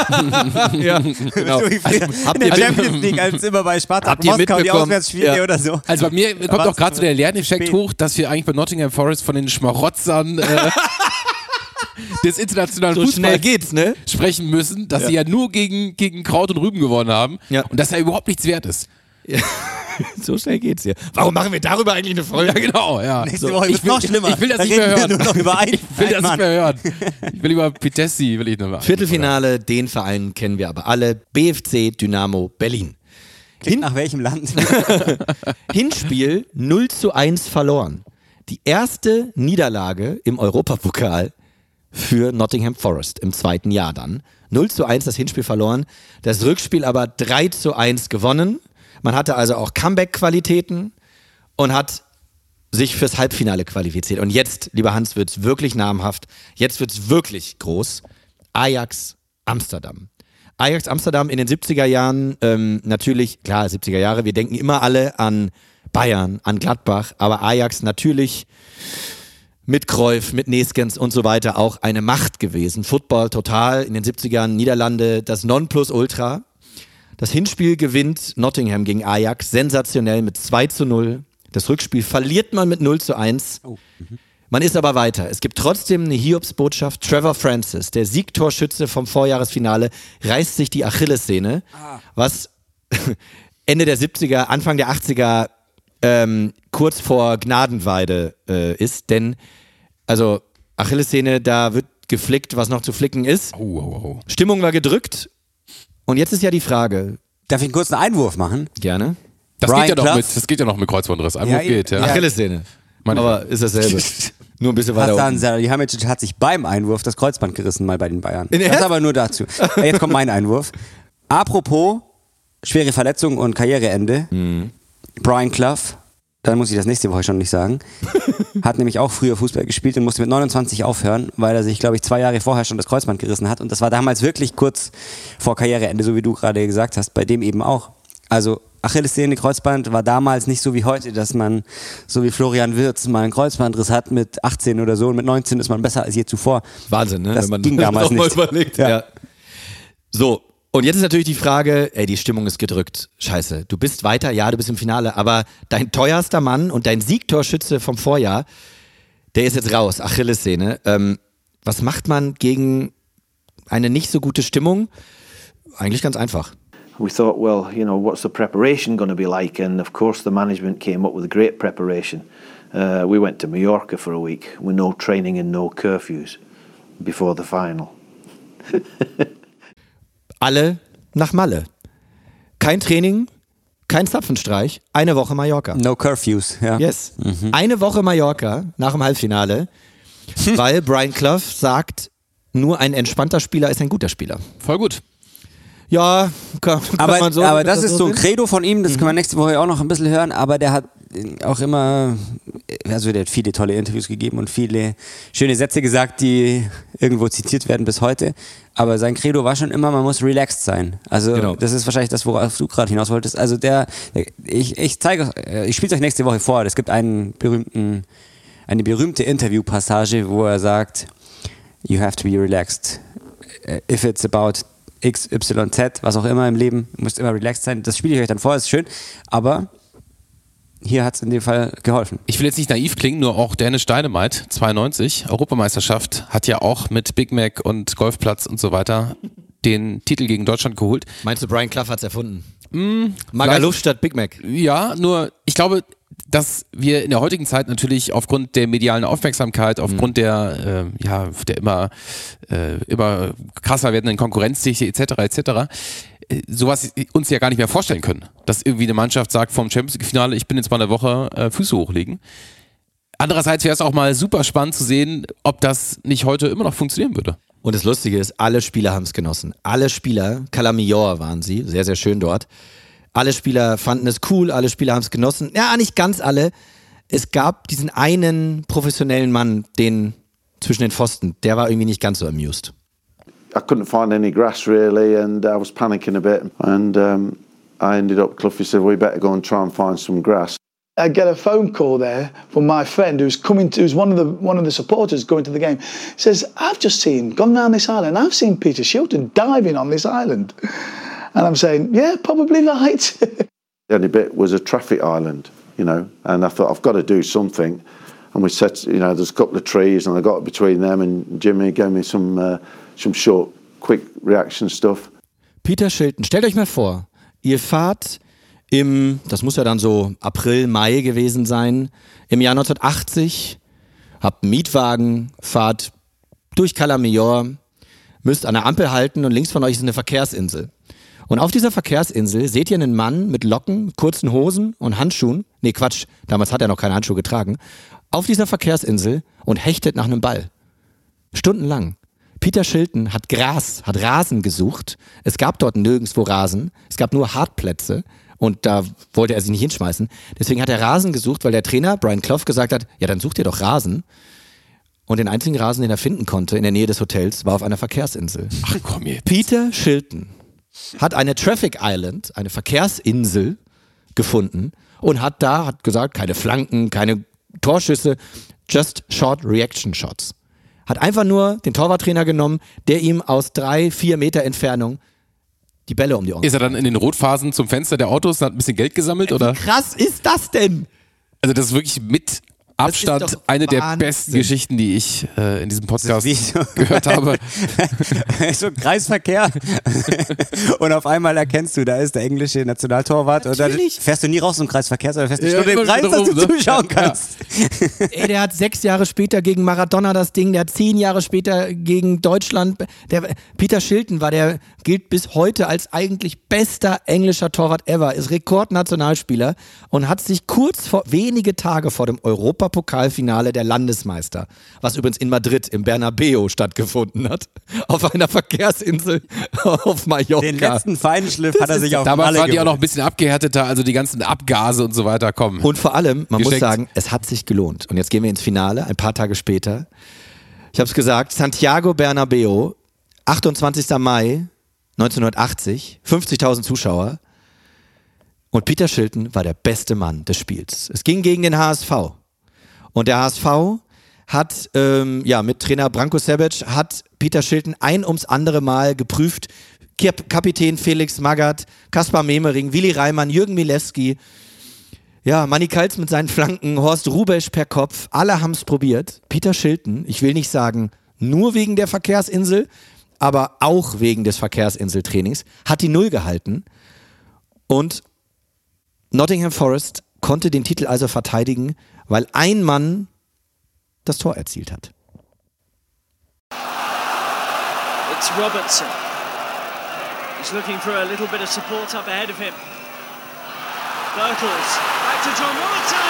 Speaker 5: ja, genau.
Speaker 4: Also, in der Champions League, als immer bei Spartak Moskau die Auswärtsspiele ja. oder so.
Speaker 3: Also bei mir kommt auch gerade so der Lerneffekt hoch, dass wir eigentlich bei Nottingham Forest von den Schmarotzern äh, des internationalen
Speaker 5: So
Speaker 3: Fußballs
Speaker 5: schnell geht's, ne?
Speaker 3: sprechen müssen, dass
Speaker 5: Ja.
Speaker 3: sie ja nur gegen, gegen Kraut und Rüben gewonnen haben
Speaker 5: Ja.
Speaker 3: und dass er überhaupt nichts wert ist.
Speaker 5: Ja. So schnell geht's hier. Warum machen wir darüber eigentlich eine Folge?
Speaker 3: Ja, genau, ja.
Speaker 4: Nächste
Speaker 3: So,
Speaker 4: Woche
Speaker 3: ich
Speaker 4: wird's
Speaker 3: will,
Speaker 4: noch schlimmer.
Speaker 3: Ich will das
Speaker 4: Da
Speaker 3: nicht mehr
Speaker 4: reden wir
Speaker 3: hören.
Speaker 4: nur noch über einen-
Speaker 3: ich will das
Speaker 4: einen
Speaker 3: nicht
Speaker 4: Mann.
Speaker 3: mehr hören. Ich will über Pitessi, will ich noch mal.
Speaker 5: Viertelfinale, den Verein kennen wir aber alle. B F C Dynamo Berlin.
Speaker 4: Klingt nach welchem Land?
Speaker 5: Hinspiel null zu eins verloren. Die erste Niederlage im Europapokal für Nottingham Forest im zweiten Jahr dann. null zu eins das Hinspiel verloren, das Rückspiel aber drei zu eins gewonnen. Man hatte also auch Comeback-Qualitäten und hat sich fürs Halbfinale qualifiziert. Und jetzt, lieber Hans, wird es wirklich namhaft. Jetzt wird es wirklich groß. Ajax Amsterdam. Ajax Amsterdam in den siebziger Jahren, ähm, natürlich, klar, siebziger Jahre, wir denken immer alle an Bayern, an Gladbach, aber Ajax natürlich mit Cruyff, mit Neeskens und so weiter auch eine Macht gewesen. Football total in den siebzigern, Niederlande, das Nonplusultra. Das Hinspiel gewinnt Nottingham gegen Ajax sensationell mit zwei zu null. Das Rückspiel verliert man mit null zu eins.
Speaker 4: Oh. Mhm.
Speaker 5: Man ist aber weiter. Es gibt trotzdem eine Hiobsbotschaft. Trevor Francis, der Siegtorschütze vom Vorjahresfinale, reißt sich die Achillessehne,
Speaker 4: Ah.
Speaker 5: was Ende der siebziger, Anfang der achtziger ähm, kurz vor Gnadenweide äh, ist. Denn, also Achillessehne, da wird geflickt, was noch zu flicken ist.
Speaker 3: Oh, oh, oh.
Speaker 5: Stimmung war gedrückt. Und jetzt ist ja die Frage.
Speaker 4: Darf ich einen kurzen Einwurf machen?
Speaker 5: Gerne.
Speaker 3: Das
Speaker 4: Brian
Speaker 3: geht, ja noch
Speaker 4: Clough.
Speaker 3: mit, das geht ja noch mit Kreuzbandriss. Einwurf
Speaker 4: Ja,
Speaker 3: geht, ja.
Speaker 4: ja.
Speaker 5: Achillessehne.
Speaker 3: Meine
Speaker 5: Aber ist dasselbe. Nur ein bisschen weiter
Speaker 4: Hasan
Speaker 5: unten.
Speaker 4: Salihamidzic hat sich beim Einwurf das Kreuzband gerissen, mal bei den Bayern.
Speaker 5: In
Speaker 4: Das
Speaker 5: Ernst?
Speaker 4: aber nur dazu. Ja, jetzt kommt mein Einwurf. Apropos schwere Verletzung und Karriereende.
Speaker 5: Mhm.
Speaker 4: Brian Clough, dann muss ich das nächste Woche schon nicht sagen, hat nämlich auch früher Fußball gespielt und musste mit neunundzwanzig aufhören, weil er sich, glaube ich, zwei Jahre vorher schon das Kreuzband gerissen hat. Und das war damals wirklich kurz vor Karriereende, so wie du gerade gesagt hast, bei dem eben auch. Also Achillessehne, Kreuzband war damals nicht so wie heute, dass man, so wie Florian Wirtz, mal einen Kreuzbandriss hat mit achtzehn oder so und mit neunzehn ist man besser als je zuvor.
Speaker 5: Wahnsinn, ne?
Speaker 4: Das
Speaker 5: Wenn man
Speaker 4: ging damals
Speaker 5: noch mal
Speaker 4: nicht.
Speaker 5: überlegt.
Speaker 4: Ja.
Speaker 5: Ja. So, und jetzt ist natürlich die Frage, ey, die Stimmung ist gedrückt. Scheiße, du bist weiter, ja, du bist im Finale, aber dein teuerster Mann und dein Siegtorschütze vom Vorjahr, der ist jetzt raus, Achillessehne. Ähm, was macht man gegen eine nicht so gute Stimmung? Eigentlich ganz einfach.
Speaker 7: We thought, well, you know, what's the preparation going to be like? And of course, the management came up with a great preparation. Uh, we went to Mallorca for a week with no training and no curfews before the final.
Speaker 5: Alle nach Malle. Kein Training, kein Zapfenstreich, eine Woche Mallorca.
Speaker 4: No Curfews, ja.
Speaker 5: Yes. Eine Woche Mallorca nach dem Halbfinale, weil Brian Clough sagt, nur ein entspannter Spieler ist ein guter Spieler.
Speaker 3: Voll gut.
Speaker 5: Ja, kann, kann
Speaker 4: Aber,
Speaker 5: man so.
Speaker 4: aber das ist so ein
Speaker 5: sehen?
Speaker 4: Credo von ihm, das können wir nächste Woche auch noch ein bisschen hören, aber der hat auch immer, also der hat viele tolle Interviews gegeben und viele schöne Sätze gesagt, die irgendwo zitiert werden bis heute, aber sein Credo war schon immer, man muss relaxed sein. Also
Speaker 5: Genau.
Speaker 4: das ist wahrscheinlich das, worauf du gerade hinaus wolltest. Also der, ich, ich zeige, ich spiele es euch nächste Woche vor, es gibt einen berühmten, eine berühmte Interviewpassage, wo er sagt, you have to be relaxed. If it's about X, Y, Z, was auch immer im Leben, müsst immer relaxed sein. Das spiele ich euch dann vor, ist schön, aber hier hat es in dem Fall geholfen.
Speaker 3: Ich will jetzt nicht naiv klingen, nur auch Dennis Steinemeit, zweiundneunzig, Europameisterschaft, hat ja auch mit Big Mac und Golfplatz und so weiter den Titel gegen Deutschland geholt.
Speaker 5: Meinst du, Brian Clough hat's erfunden?
Speaker 3: Mm,
Speaker 5: Magaluf statt Big Mac.
Speaker 3: Ja, nur ich glaube, dass wir in der heutigen Zeit natürlich aufgrund der medialen Aufmerksamkeit, aufgrund der, äh, ja, der immer, äh, immer krasser werdenden Konkurrenzdichte et cetera et cetera äh, sowas uns ja gar nicht mehr vorstellen können. Dass irgendwie eine Mannschaft sagt vom Champions League Finale, ich bin jetzt mal eine Woche äh, Füße hochlegen. Andererseits wäre es auch mal super spannend zu sehen, ob das nicht heute immer noch funktionieren würde.
Speaker 5: Und das Lustige ist, alle Spieler haben es genossen. Alle Spieler, Calamior waren sie, sehr, sehr schön dort. Alle Spieler fanden es cool, alle Spieler haben es genossen. Ja, nicht ganz alle. Es gab diesen einen professionellen Mann, den zwischen den Pfosten, der war irgendwie nicht ganz so amused.
Speaker 9: I couldn't find any grass really, and I was panicking a bit. And um, I ended up, Cluffy said, we better go and try and find some grass.
Speaker 10: I get a phone call there from my friend who's coming to, who's one of the one of the supporters going to the game. Says, I've just seen, gone round this island, I've seen Peter Shilton diving on this island. And I'm saying, yeah, probably right.
Speaker 9: The only bit was a traffic island, you know, and I thought, I've got to do something. and we set, you know, there's a couple of trees, and I got between them, and Jimmy gave me some uh, some short, quick reaction stuff.
Speaker 5: Peter Shilton, stellt euch mal vor, ihr fahrt im, das muss ja dann so April, Mai gewesen sein, im Jahr neunzehnhundertachtzig, habt einen Mietwagen, fahrt durch Cala Millor, müsst an der Ampel halten und links von euch ist eine Verkehrsinsel. Und auf dieser Verkehrsinsel seht ihr einen Mann mit Locken, kurzen Hosen und Handschuhen. Nee, Quatsch, damals hat er noch keine Handschuhe getragen. Auf dieser Verkehrsinsel und hechtet nach einem Ball. Stundenlang. Peter Shilton hat Gras, hat Rasen gesucht. Es gab dort nirgendwo Rasen. Es gab nur Hartplätze. Und da wollte er sich nicht hinschmeißen. Deswegen hat er Rasen gesucht, weil der Trainer Brian Clough gesagt hat, ja, dann sucht ihr doch Rasen. Und den einzigen Rasen, den er finden konnte in der Nähe des Hotels, war auf einer Verkehrsinsel.
Speaker 3: Ach komm jetzt.
Speaker 5: Peter Shilton hat eine Traffic Island, eine Verkehrsinsel gefunden und hat da, hat gesagt, keine Flanken, keine Torschüsse, just short reaction shots. Hat einfach nur den Torwarttrainer genommen, der ihm aus drei, vier Meter Entfernung die Bälle um die Ohren.
Speaker 3: Ist er dann in den Rotphasen zum Fenster der Autos und hat ein bisschen Geld gesammelt, oder?
Speaker 5: Wie krass ist das denn?
Speaker 3: Also das ist wirklich mit Abstand eine der
Speaker 5: Wahnsinn.
Speaker 3: besten Geschichten, die ich äh, in diesem Podcast
Speaker 4: so
Speaker 3: gehört habe.
Speaker 4: So ein Kreisverkehr und auf einmal erkennst du, da ist der englische Nationaltorwart.
Speaker 5: Natürlich.
Speaker 4: Und dann fährst du nie raus im Kreisverkehr, sondern fährst eine
Speaker 3: Ja,
Speaker 4: Stunde im
Speaker 3: immer
Speaker 4: Kreis,
Speaker 3: wieder
Speaker 4: dass du
Speaker 3: rum, ne?
Speaker 4: zuschauen
Speaker 3: Ja.
Speaker 4: kannst.
Speaker 5: Ey, der hat sechs Jahre später gegen Maradona das Ding, der hat zehn Jahre später gegen Deutschland, der, Peter Shilton war der, gilt bis heute als eigentlich bester englischer Torwart ever, ist Rekordnationalspieler und hat sich kurz vor, wenige Tage vor dem Europapokalfinale der Landesmeister, was übrigens in Madrid im Bernabeu stattgefunden hat, auf einer Verkehrsinsel auf Mallorca.
Speaker 4: Den letzten Feinschliff hat er sich auf
Speaker 3: Damals
Speaker 4: alle
Speaker 3: waren die auch
Speaker 4: geholt.
Speaker 3: noch ein bisschen abgehärteter, also die ganzen Abgase und so weiter kommen.
Speaker 5: Und vor allem, man
Speaker 3: Geschenkt.
Speaker 5: muss sagen, es hat sich gelohnt. Und jetzt gehen wir ins Finale, ein paar Tage später. Ich habe es gesagt, Santiago Bernabeu, achtundzwanzigster Mai neunzehnhundertachtzig, fünfzigtausend Zuschauer. Und Peter Shilton war der beste Mann des Spiels. Es ging gegen den H S V. Und der H S V hat, ähm, ja, mit Trainer Branko Sebic hat Peter Shilton ein ums andere Mal geprüft. Kap- Kapitän Felix Magath, Kaspar Memering, Willi Reimann, Jürgen Milewski, ja, Manny Kals mit seinen Flanken, Horst Rubesch per Kopf, alle haben es probiert. Peter Shilton, ich will nicht sagen, nur wegen der Verkehrsinsel, aber auch wegen des Verkehrsinseltrainings, hat die Null gehalten. Und Nottingham Forest konnte den Titel also verteidigen, weil ein Mann das Tor erzielt hat.
Speaker 6: It's Robertson. He's looking for a little bit of support up ahead of him. Birtles, back to John Robertson!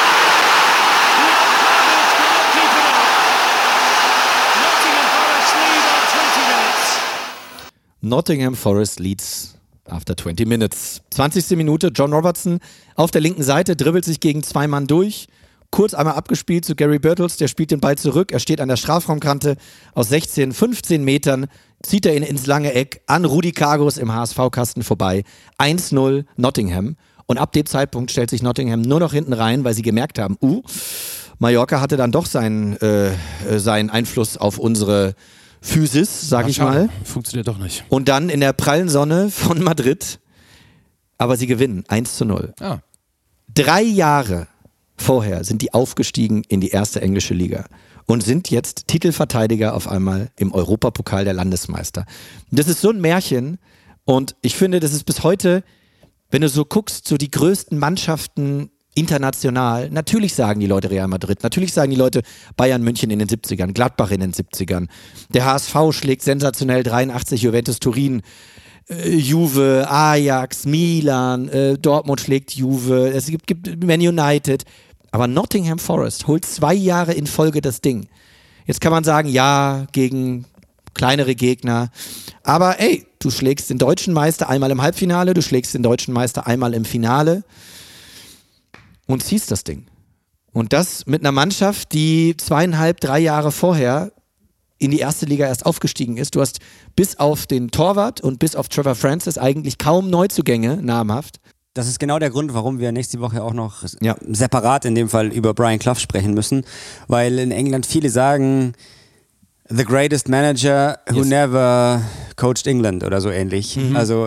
Speaker 6: Roberts cannot keep it up. Nottingham Forest lead on twenty minutes.
Speaker 5: Nottingham Forest leads after twenty minutes. zwanzigste Minute, John Robertson auf der linken Seite, dribbelt sich gegen zwei Mann durch. Kurz einmal abgespielt zu Gary Birtles, der spielt den Ball zurück. Er steht an der Strafraumkante aus sechzehn, fünfzehn Metern, zieht er ihn ins lange Eck an Rudi Kagos im H S V-Kasten vorbei. eins null Nottingham. Und ab dem Zeitpunkt stellt sich Nottingham nur noch hinten rein, weil sie gemerkt haben, uh, Mallorca hatte dann doch seinen, äh, seinen Einfluss auf unsere Physis, sag
Speaker 3: Ach,
Speaker 5: ich
Speaker 3: schade.
Speaker 5: mal.
Speaker 3: Funktioniert doch nicht.
Speaker 5: Und dann in der prallen Sonne von Madrid, aber sie gewinnen eins zu null.
Speaker 3: Ah.
Speaker 5: Drei Jahre vorher sind die aufgestiegen in die erste englische Liga und sind jetzt Titelverteidiger auf einmal im Europapokal der Landesmeister. Das ist so ein Märchen und ich finde, das ist bis heute, wenn du so guckst, so die größten Mannschaften international, natürlich sagen die Leute Real Madrid, natürlich sagen die Leute Bayern München in den siebzigern, Gladbach in den siebzigern. Der H S V schlägt sensationell dreiundachtzig Juventus Turin, äh, Juve, Ajax, Milan, äh, Dortmund schlägt Juve, es gibt, gibt Man United. Aber Nottingham Forest holt zwei Jahre in Folge das Ding. Jetzt kann man sagen, ja, gegen kleinere Gegner. Aber ey, du schlägst den deutschen Meister einmal im Halbfinale, du schlägst den deutschen Meister einmal im Finale und ziehst das Ding. Und das mit einer Mannschaft, die zweieinhalb, drei Jahre vorher in die erste Liga erst aufgestiegen ist. Du hast bis auf den Torwart und bis auf Trevor Francis eigentlich kaum Neuzugänge, namhaft.
Speaker 4: Das ist genau der Grund, warum wir nächste Woche auch noch
Speaker 5: Ja.
Speaker 4: separat in dem Fall über Brian Clough sprechen müssen, weil in England viele sagen, the greatest manager who
Speaker 5: Yes.
Speaker 4: never coached England oder so ähnlich.
Speaker 5: Mhm.
Speaker 4: Also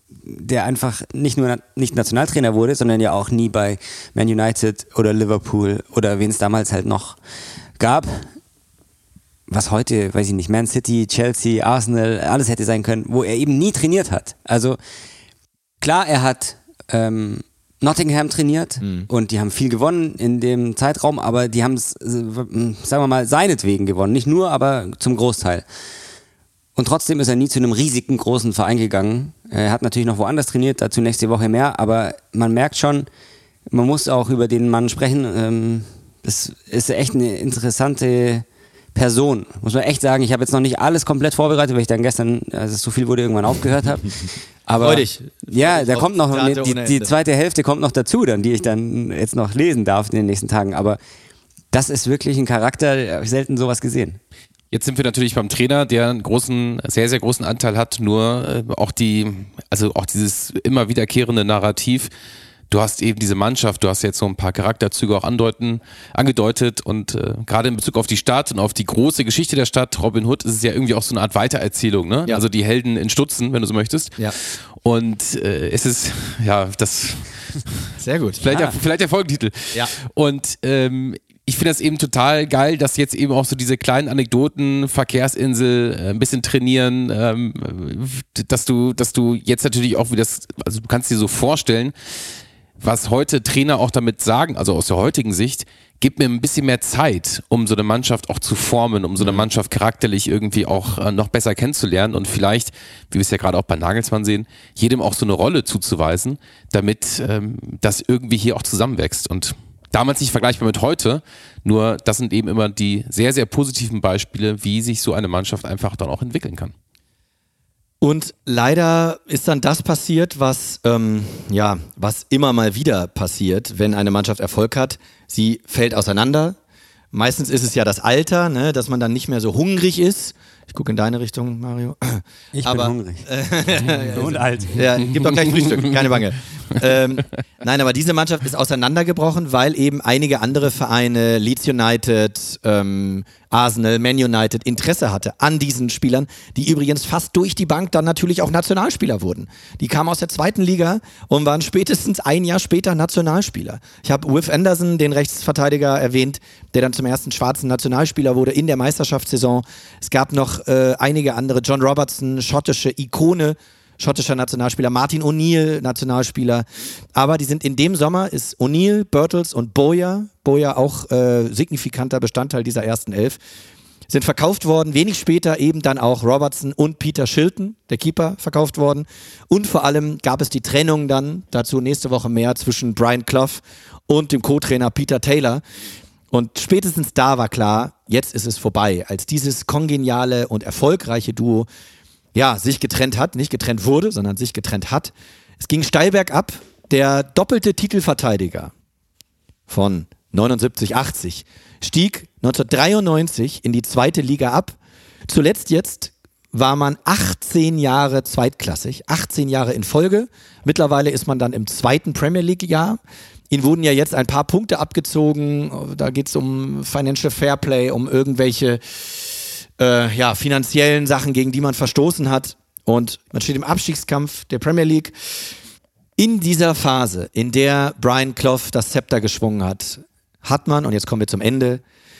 Speaker 4: der einfach nicht nur nicht Nationaltrainer wurde, sondern ja auch nie bei Man United oder Liverpool oder wen es damals halt noch gab, was heute, weiß ich nicht, Man City, Chelsea, Arsenal, alles hätte sein können, wo er eben nie trainiert hat. Also klar, er hat ähm, Nottingham trainiert mhm. und die haben viel gewonnen in dem Zeitraum, aber die haben es, sagen wir mal, seinetwegen gewonnen. Nicht nur, aber zum Großteil. Und trotzdem ist er nie zu einem riesigen, großen Verein gegangen. Er hat natürlich noch woanders trainiert, dazu nächste Woche mehr, aber man merkt schon, man muss auch über den Mann sprechen. Das ist echt eine interessante Person, muss man echt sagen. Ich habe jetzt noch nicht alles komplett vorbereitet, weil ich dann gestern, als es so viel wurde, irgendwann aufgehört habe. Aber
Speaker 5: Freudig.
Speaker 4: Ja, da kommt noch eine, die, die zweite Hälfte kommt noch dazu, dann die ich dann jetzt noch lesen darf in den nächsten Tagen. Aber das ist wirklich ein Charakter, habe ich selten sowas gesehen.
Speaker 3: Jetzt sind wir natürlich beim Trainer, der einen großen, sehr, sehr großen Anteil hat, nur äh, auch die, also auch dieses immer wiederkehrende Narrativ. Du hast eben diese Mannschaft, du hast jetzt so ein paar Charakterzüge auch andeuten, angedeutet und äh, gerade in Bezug auf die Stadt und auf die große Geschichte der Stadt, Robin Hood, ist es ja irgendwie auch so eine Art Weitererzählung, ne? Ja. Also die Helden in Stutzen, wenn du so möchtest.
Speaker 5: Ja.
Speaker 3: Und äh, es ist, ja, das...
Speaker 5: Sehr gut.
Speaker 3: Vielleicht,
Speaker 5: ah.
Speaker 3: der, vielleicht der Folgentitel.
Speaker 5: Ja.
Speaker 3: Und ähm, ich finde das eben total geil, dass jetzt eben auch so diese kleinen Anekdoten, Verkehrsinsel, äh, ein bisschen trainieren, ähm, dass du, dass du jetzt natürlich auch wie das, also du kannst dir so vorstellen, was heute Trainer auch damit sagen, also aus der heutigen Sicht, gib mir ein bisschen mehr Zeit, um so eine Mannschaft auch zu formen, um so eine Mannschaft charakterlich irgendwie auch äh, noch besser kennenzulernen und vielleicht, wie wir es ja gerade auch bei Nagelsmann sehen, jedem auch so eine Rolle zuzuweisen, damit ähm, das irgendwie hier auch zusammenwächst. Und damals nicht vergleichbar mit heute, nur das sind eben immer die sehr, sehr positiven Beispiele, wie sich so eine Mannschaft einfach dann auch entwickeln kann.
Speaker 5: Und leider ist dann das passiert, was, ähm, ja, was immer mal wieder passiert, wenn eine Mannschaft Erfolg hat. Sie fällt auseinander. Meistens ist es ja das Alter, ne, dass man dann nicht mehr so hungrig ist. Ich gucke in deine Richtung, Mario.
Speaker 4: Ich
Speaker 5: aber,
Speaker 4: bin hungrig.
Speaker 5: Äh,
Speaker 4: und alt.
Speaker 5: Ja, gibt doch gleich Frühstück, keine Bange. ähm, nein, aber diese Mannschaft ist auseinandergebrochen, weil eben einige andere Vereine, Leeds United, ähm, Arsenal, Man United, Interesse hatte an diesen Spielern, die übrigens fast durch die Bank dann natürlich auch Nationalspieler wurden. Die kamen aus der zweiten Liga und waren spätestens ein Jahr später Nationalspieler. Ich habe Wif Anderson, den Rechtsverteidiger, erwähnt, der dann zum ersten schwarzen Nationalspieler wurde in der Meisterschaftssaison. Es gab noch äh, einige andere, John Robertson, schottische Ikone, schottischer Nationalspieler, Martin O'Neill, Nationalspieler. Aber die sind in dem Sommer, ist O'Neill, Birtles und Bowyer, Bowyer auch äh, signifikanter Bestandteil dieser ersten Elf, sind verkauft worden. Wenig später eben dann auch Robertson und Peter Shilton, der Keeper, verkauft worden. Und vor allem gab es die Trennung dann, dazu nächste Woche mehr, zwischen Brian Clough und dem Co-Trainer Peter Taylor. Und spätestens da war klar, jetzt ist es vorbei. Als dieses kongeniale und erfolgreiche Duo ja, sich getrennt hat, nicht getrennt wurde, sondern sich getrennt hat. Es ging steil bergab. Der doppelte Titelverteidiger von neunundsiebzig achtzig stieg neunzehnhundertdreiundneunzig in die zweite Liga ab. Zuletzt jetzt war man achtzehn Jahre zweitklassig, achtzehn Jahre in Folge. Mittlerweile ist man dann im zweiten Premier League-Jahr. Ihnen wurden ja jetzt ein paar Punkte abgezogen. Da geht es um Financial Fairplay, um irgendwelche Äh, ja, finanziellen Sachen, gegen die man verstoßen hat. Und man steht im Abstiegskampf der Premier League. In dieser Phase, in der Brian Clough das Zepter geschwungen hat, hat man, und jetzt kommen wir zum Ende,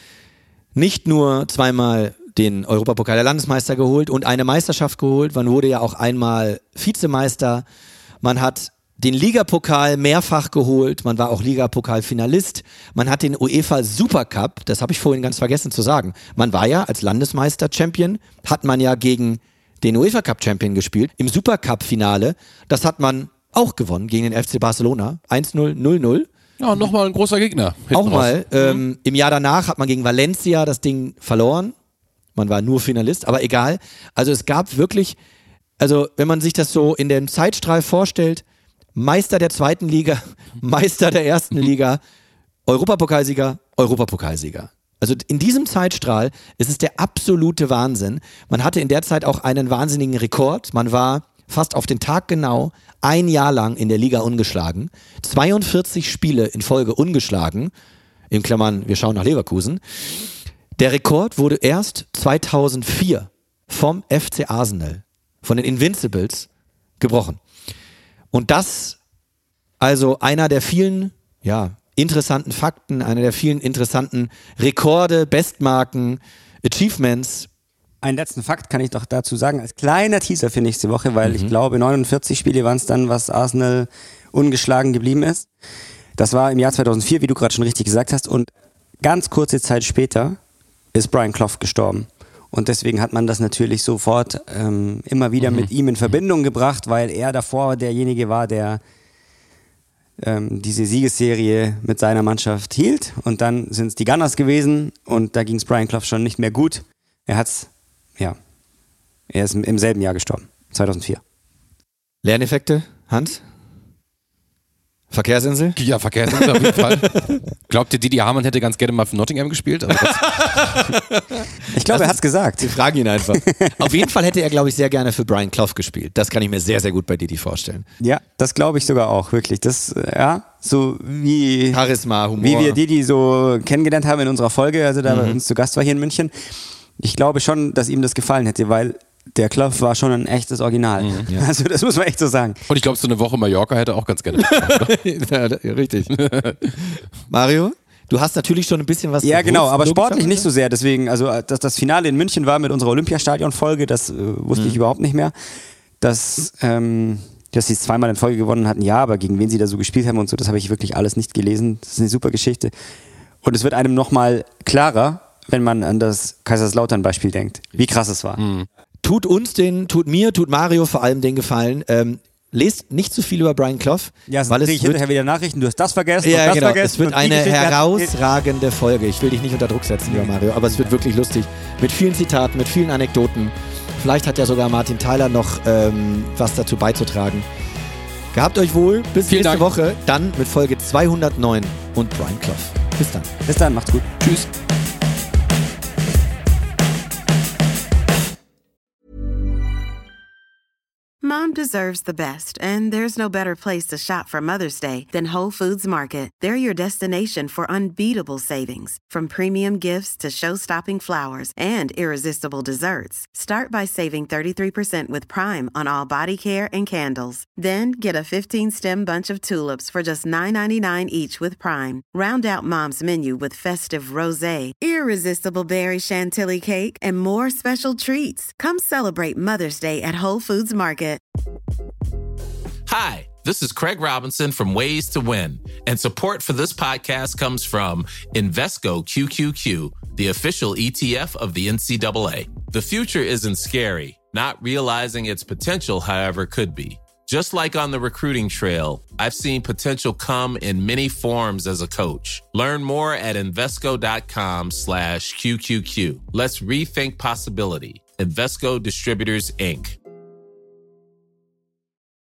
Speaker 5: nicht nur zweimal den Europapokal der Landesmeister geholt und eine Meisterschaft geholt, man wurde ja auch einmal Vizemeister, man hat den Ligapokal mehrfach geholt, man war auch Ligapokal-Finalist, man hat den UEFA Supercup, das habe ich vorhin ganz vergessen zu sagen, man war ja als Landesmeister-Champion, hat man ja gegen den UEFA Cup-Champion gespielt, im Supercup-Finale, das hat man auch gewonnen gegen den F C Barcelona, eins null, null null.
Speaker 3: Ja, nochmal ein großer Gegner.
Speaker 5: Auch mal, ähm, mhm. im Jahr danach hat man gegen Valencia das Ding verloren, man war nur Finalist, aber egal, also es gab wirklich, also wenn man sich das so in dem Zeitstrahl vorstellt, Meister der zweiten Liga, Meister der ersten Liga, Europapokalsieger, Europapokalsieger. Also in diesem Zeitstrahl ist es der absolute Wahnsinn. Man hatte in der Zeit auch einen wahnsinnigen Rekord. Man war fast auf den Tag genau ein Jahr lang in der Liga ungeschlagen. zweiundvierzig Spiele in Folge ungeschlagen. In Klammern, wir schauen nach Leverkusen. Der Rekord wurde erst zweitausendvier vom F C Arsenal, von den Invincibles, gebrochen. Und das, also einer der vielen, ja, interessanten Fakten, einer der vielen interessanten Rekorde, Bestmarken, Achievements.
Speaker 4: Einen letzten Fakt kann ich doch dazu sagen, als kleiner Teaser für nächste Woche, weil mhm. ich glaube, neunundvierzig Spiele waren es dann, was Arsenal ungeschlagen geblieben ist. Das war im Jahr zweitausendvier, wie du gerade schon richtig gesagt hast, und ganz kurze Zeit später ist Brian Clough gestorben. Und deswegen hat man das natürlich sofort ähm, immer wieder mhm. mit ihm in Verbindung gebracht, weil er davor derjenige war, der ähm, diese Siegesserie mit seiner Mannschaft hielt. Und dann sind es die Gunners gewesen und da ging es Brian Clough schon nicht mehr gut. Er hat's, ja, er ist im selben Jahr gestorben, zweitausendvier.
Speaker 5: Lerneffekte, Hans? Verkehrsinsel?
Speaker 3: Ja, Verkehrsinsel auf jeden Fall. Glaubt ihr, Didi Hamann hätte ganz gerne mal für Nottingham gespielt? Also
Speaker 4: ich glaube, er hat's gesagt.
Speaker 5: Wir fragen ihn einfach. Auf jeden Fall hätte er, glaube ich, sehr gerne für Brian Clough gespielt. Das kann ich mir sehr, sehr gut bei Didi vorstellen.
Speaker 4: Ja, das glaube ich sogar auch, wirklich. Das, ja, so wie
Speaker 5: Charisma, Humor.
Speaker 4: Wie wir Didi so kennengelernt haben in unserer Folge, also da mhm. bei uns zu Gast war hier in München. Ich glaube schon, dass ihm das gefallen hätte, weil der Clough war schon ein echtes Original. Mhm, ja. Also das muss man echt so sagen.
Speaker 3: Und ich glaube, so eine Woche Mallorca hätte auch ganz gerne.
Speaker 5: Ja, richtig. Mario, du hast natürlich schon ein bisschen was
Speaker 4: Ja,
Speaker 5: gewusst,
Speaker 4: genau, aber sportlich nicht so sehr. Deswegen, also dass das Finale in München war mit unserer Olympiastadion-Folge, das äh, wusste mhm. ich überhaupt nicht mehr. Dass, ähm, dass sie es zweimal in Folge gewonnen hatten, ja, aber gegen wen sie da so gespielt haben und so, das habe ich wirklich alles nicht gelesen. Das ist eine super Geschichte. Und es wird einem nochmal klarer, wenn man an das Kaiserslautern-Beispiel denkt, wie krass es war.
Speaker 5: Mhm. Tut uns den, tut mir, tut Mario vor allem den Gefallen. Ähm, lest nicht zu viel über Brian Clough.
Speaker 4: Ja, sonst kriege ich hinterher wieder Nachrichten, du hast das vergessen
Speaker 5: ja,
Speaker 4: und das
Speaker 5: genau.
Speaker 4: vergessen.
Speaker 5: Es wird eine herausragende Folge. Ich will dich nicht unter Druck setzen, lieber Mario, aber es wird wirklich lustig. Mit vielen Zitaten, mit vielen Anekdoten. Vielleicht hat ja sogar Martin Tyler noch ähm, was dazu beizutragen. Gehabt euch wohl, bis
Speaker 3: Vielen
Speaker 5: nächste
Speaker 3: Dank.
Speaker 5: Woche. Dann mit Folge zweihundertneun und Brian Clough. Bis dann.
Speaker 4: Bis dann, macht's gut.
Speaker 3: Tschüss.
Speaker 11: Mom deserves the best, and there's no better place to shop for Mother's Day than Whole Foods Market. They're your destination for unbeatable savings, from premium gifts to show-stopping flowers and irresistible desserts. Start by saving thirty-three percent with Prime on all body care and candles. Then get a fifteen-stem bunch of tulips for just nine ninety-nine each with Prime. Round out Mom's menu with festive rosé, irresistible berry chantilly cake, and more special treats. Come celebrate Mother's Day at Whole Foods Market.
Speaker 12: Hi, this is Craig Robinson from Ways to Win, and support for this podcast comes from Invesco Q Q Q, the official E T F of the N C double A. The future isn't scary. Not realizing its potential, however, could be. Just like on the recruiting trail, I've seen potential come in many forms as a coach. Learn more at Invesco.com slash QQQ. Let's rethink possibility. Invesco Distributors, Incorporated.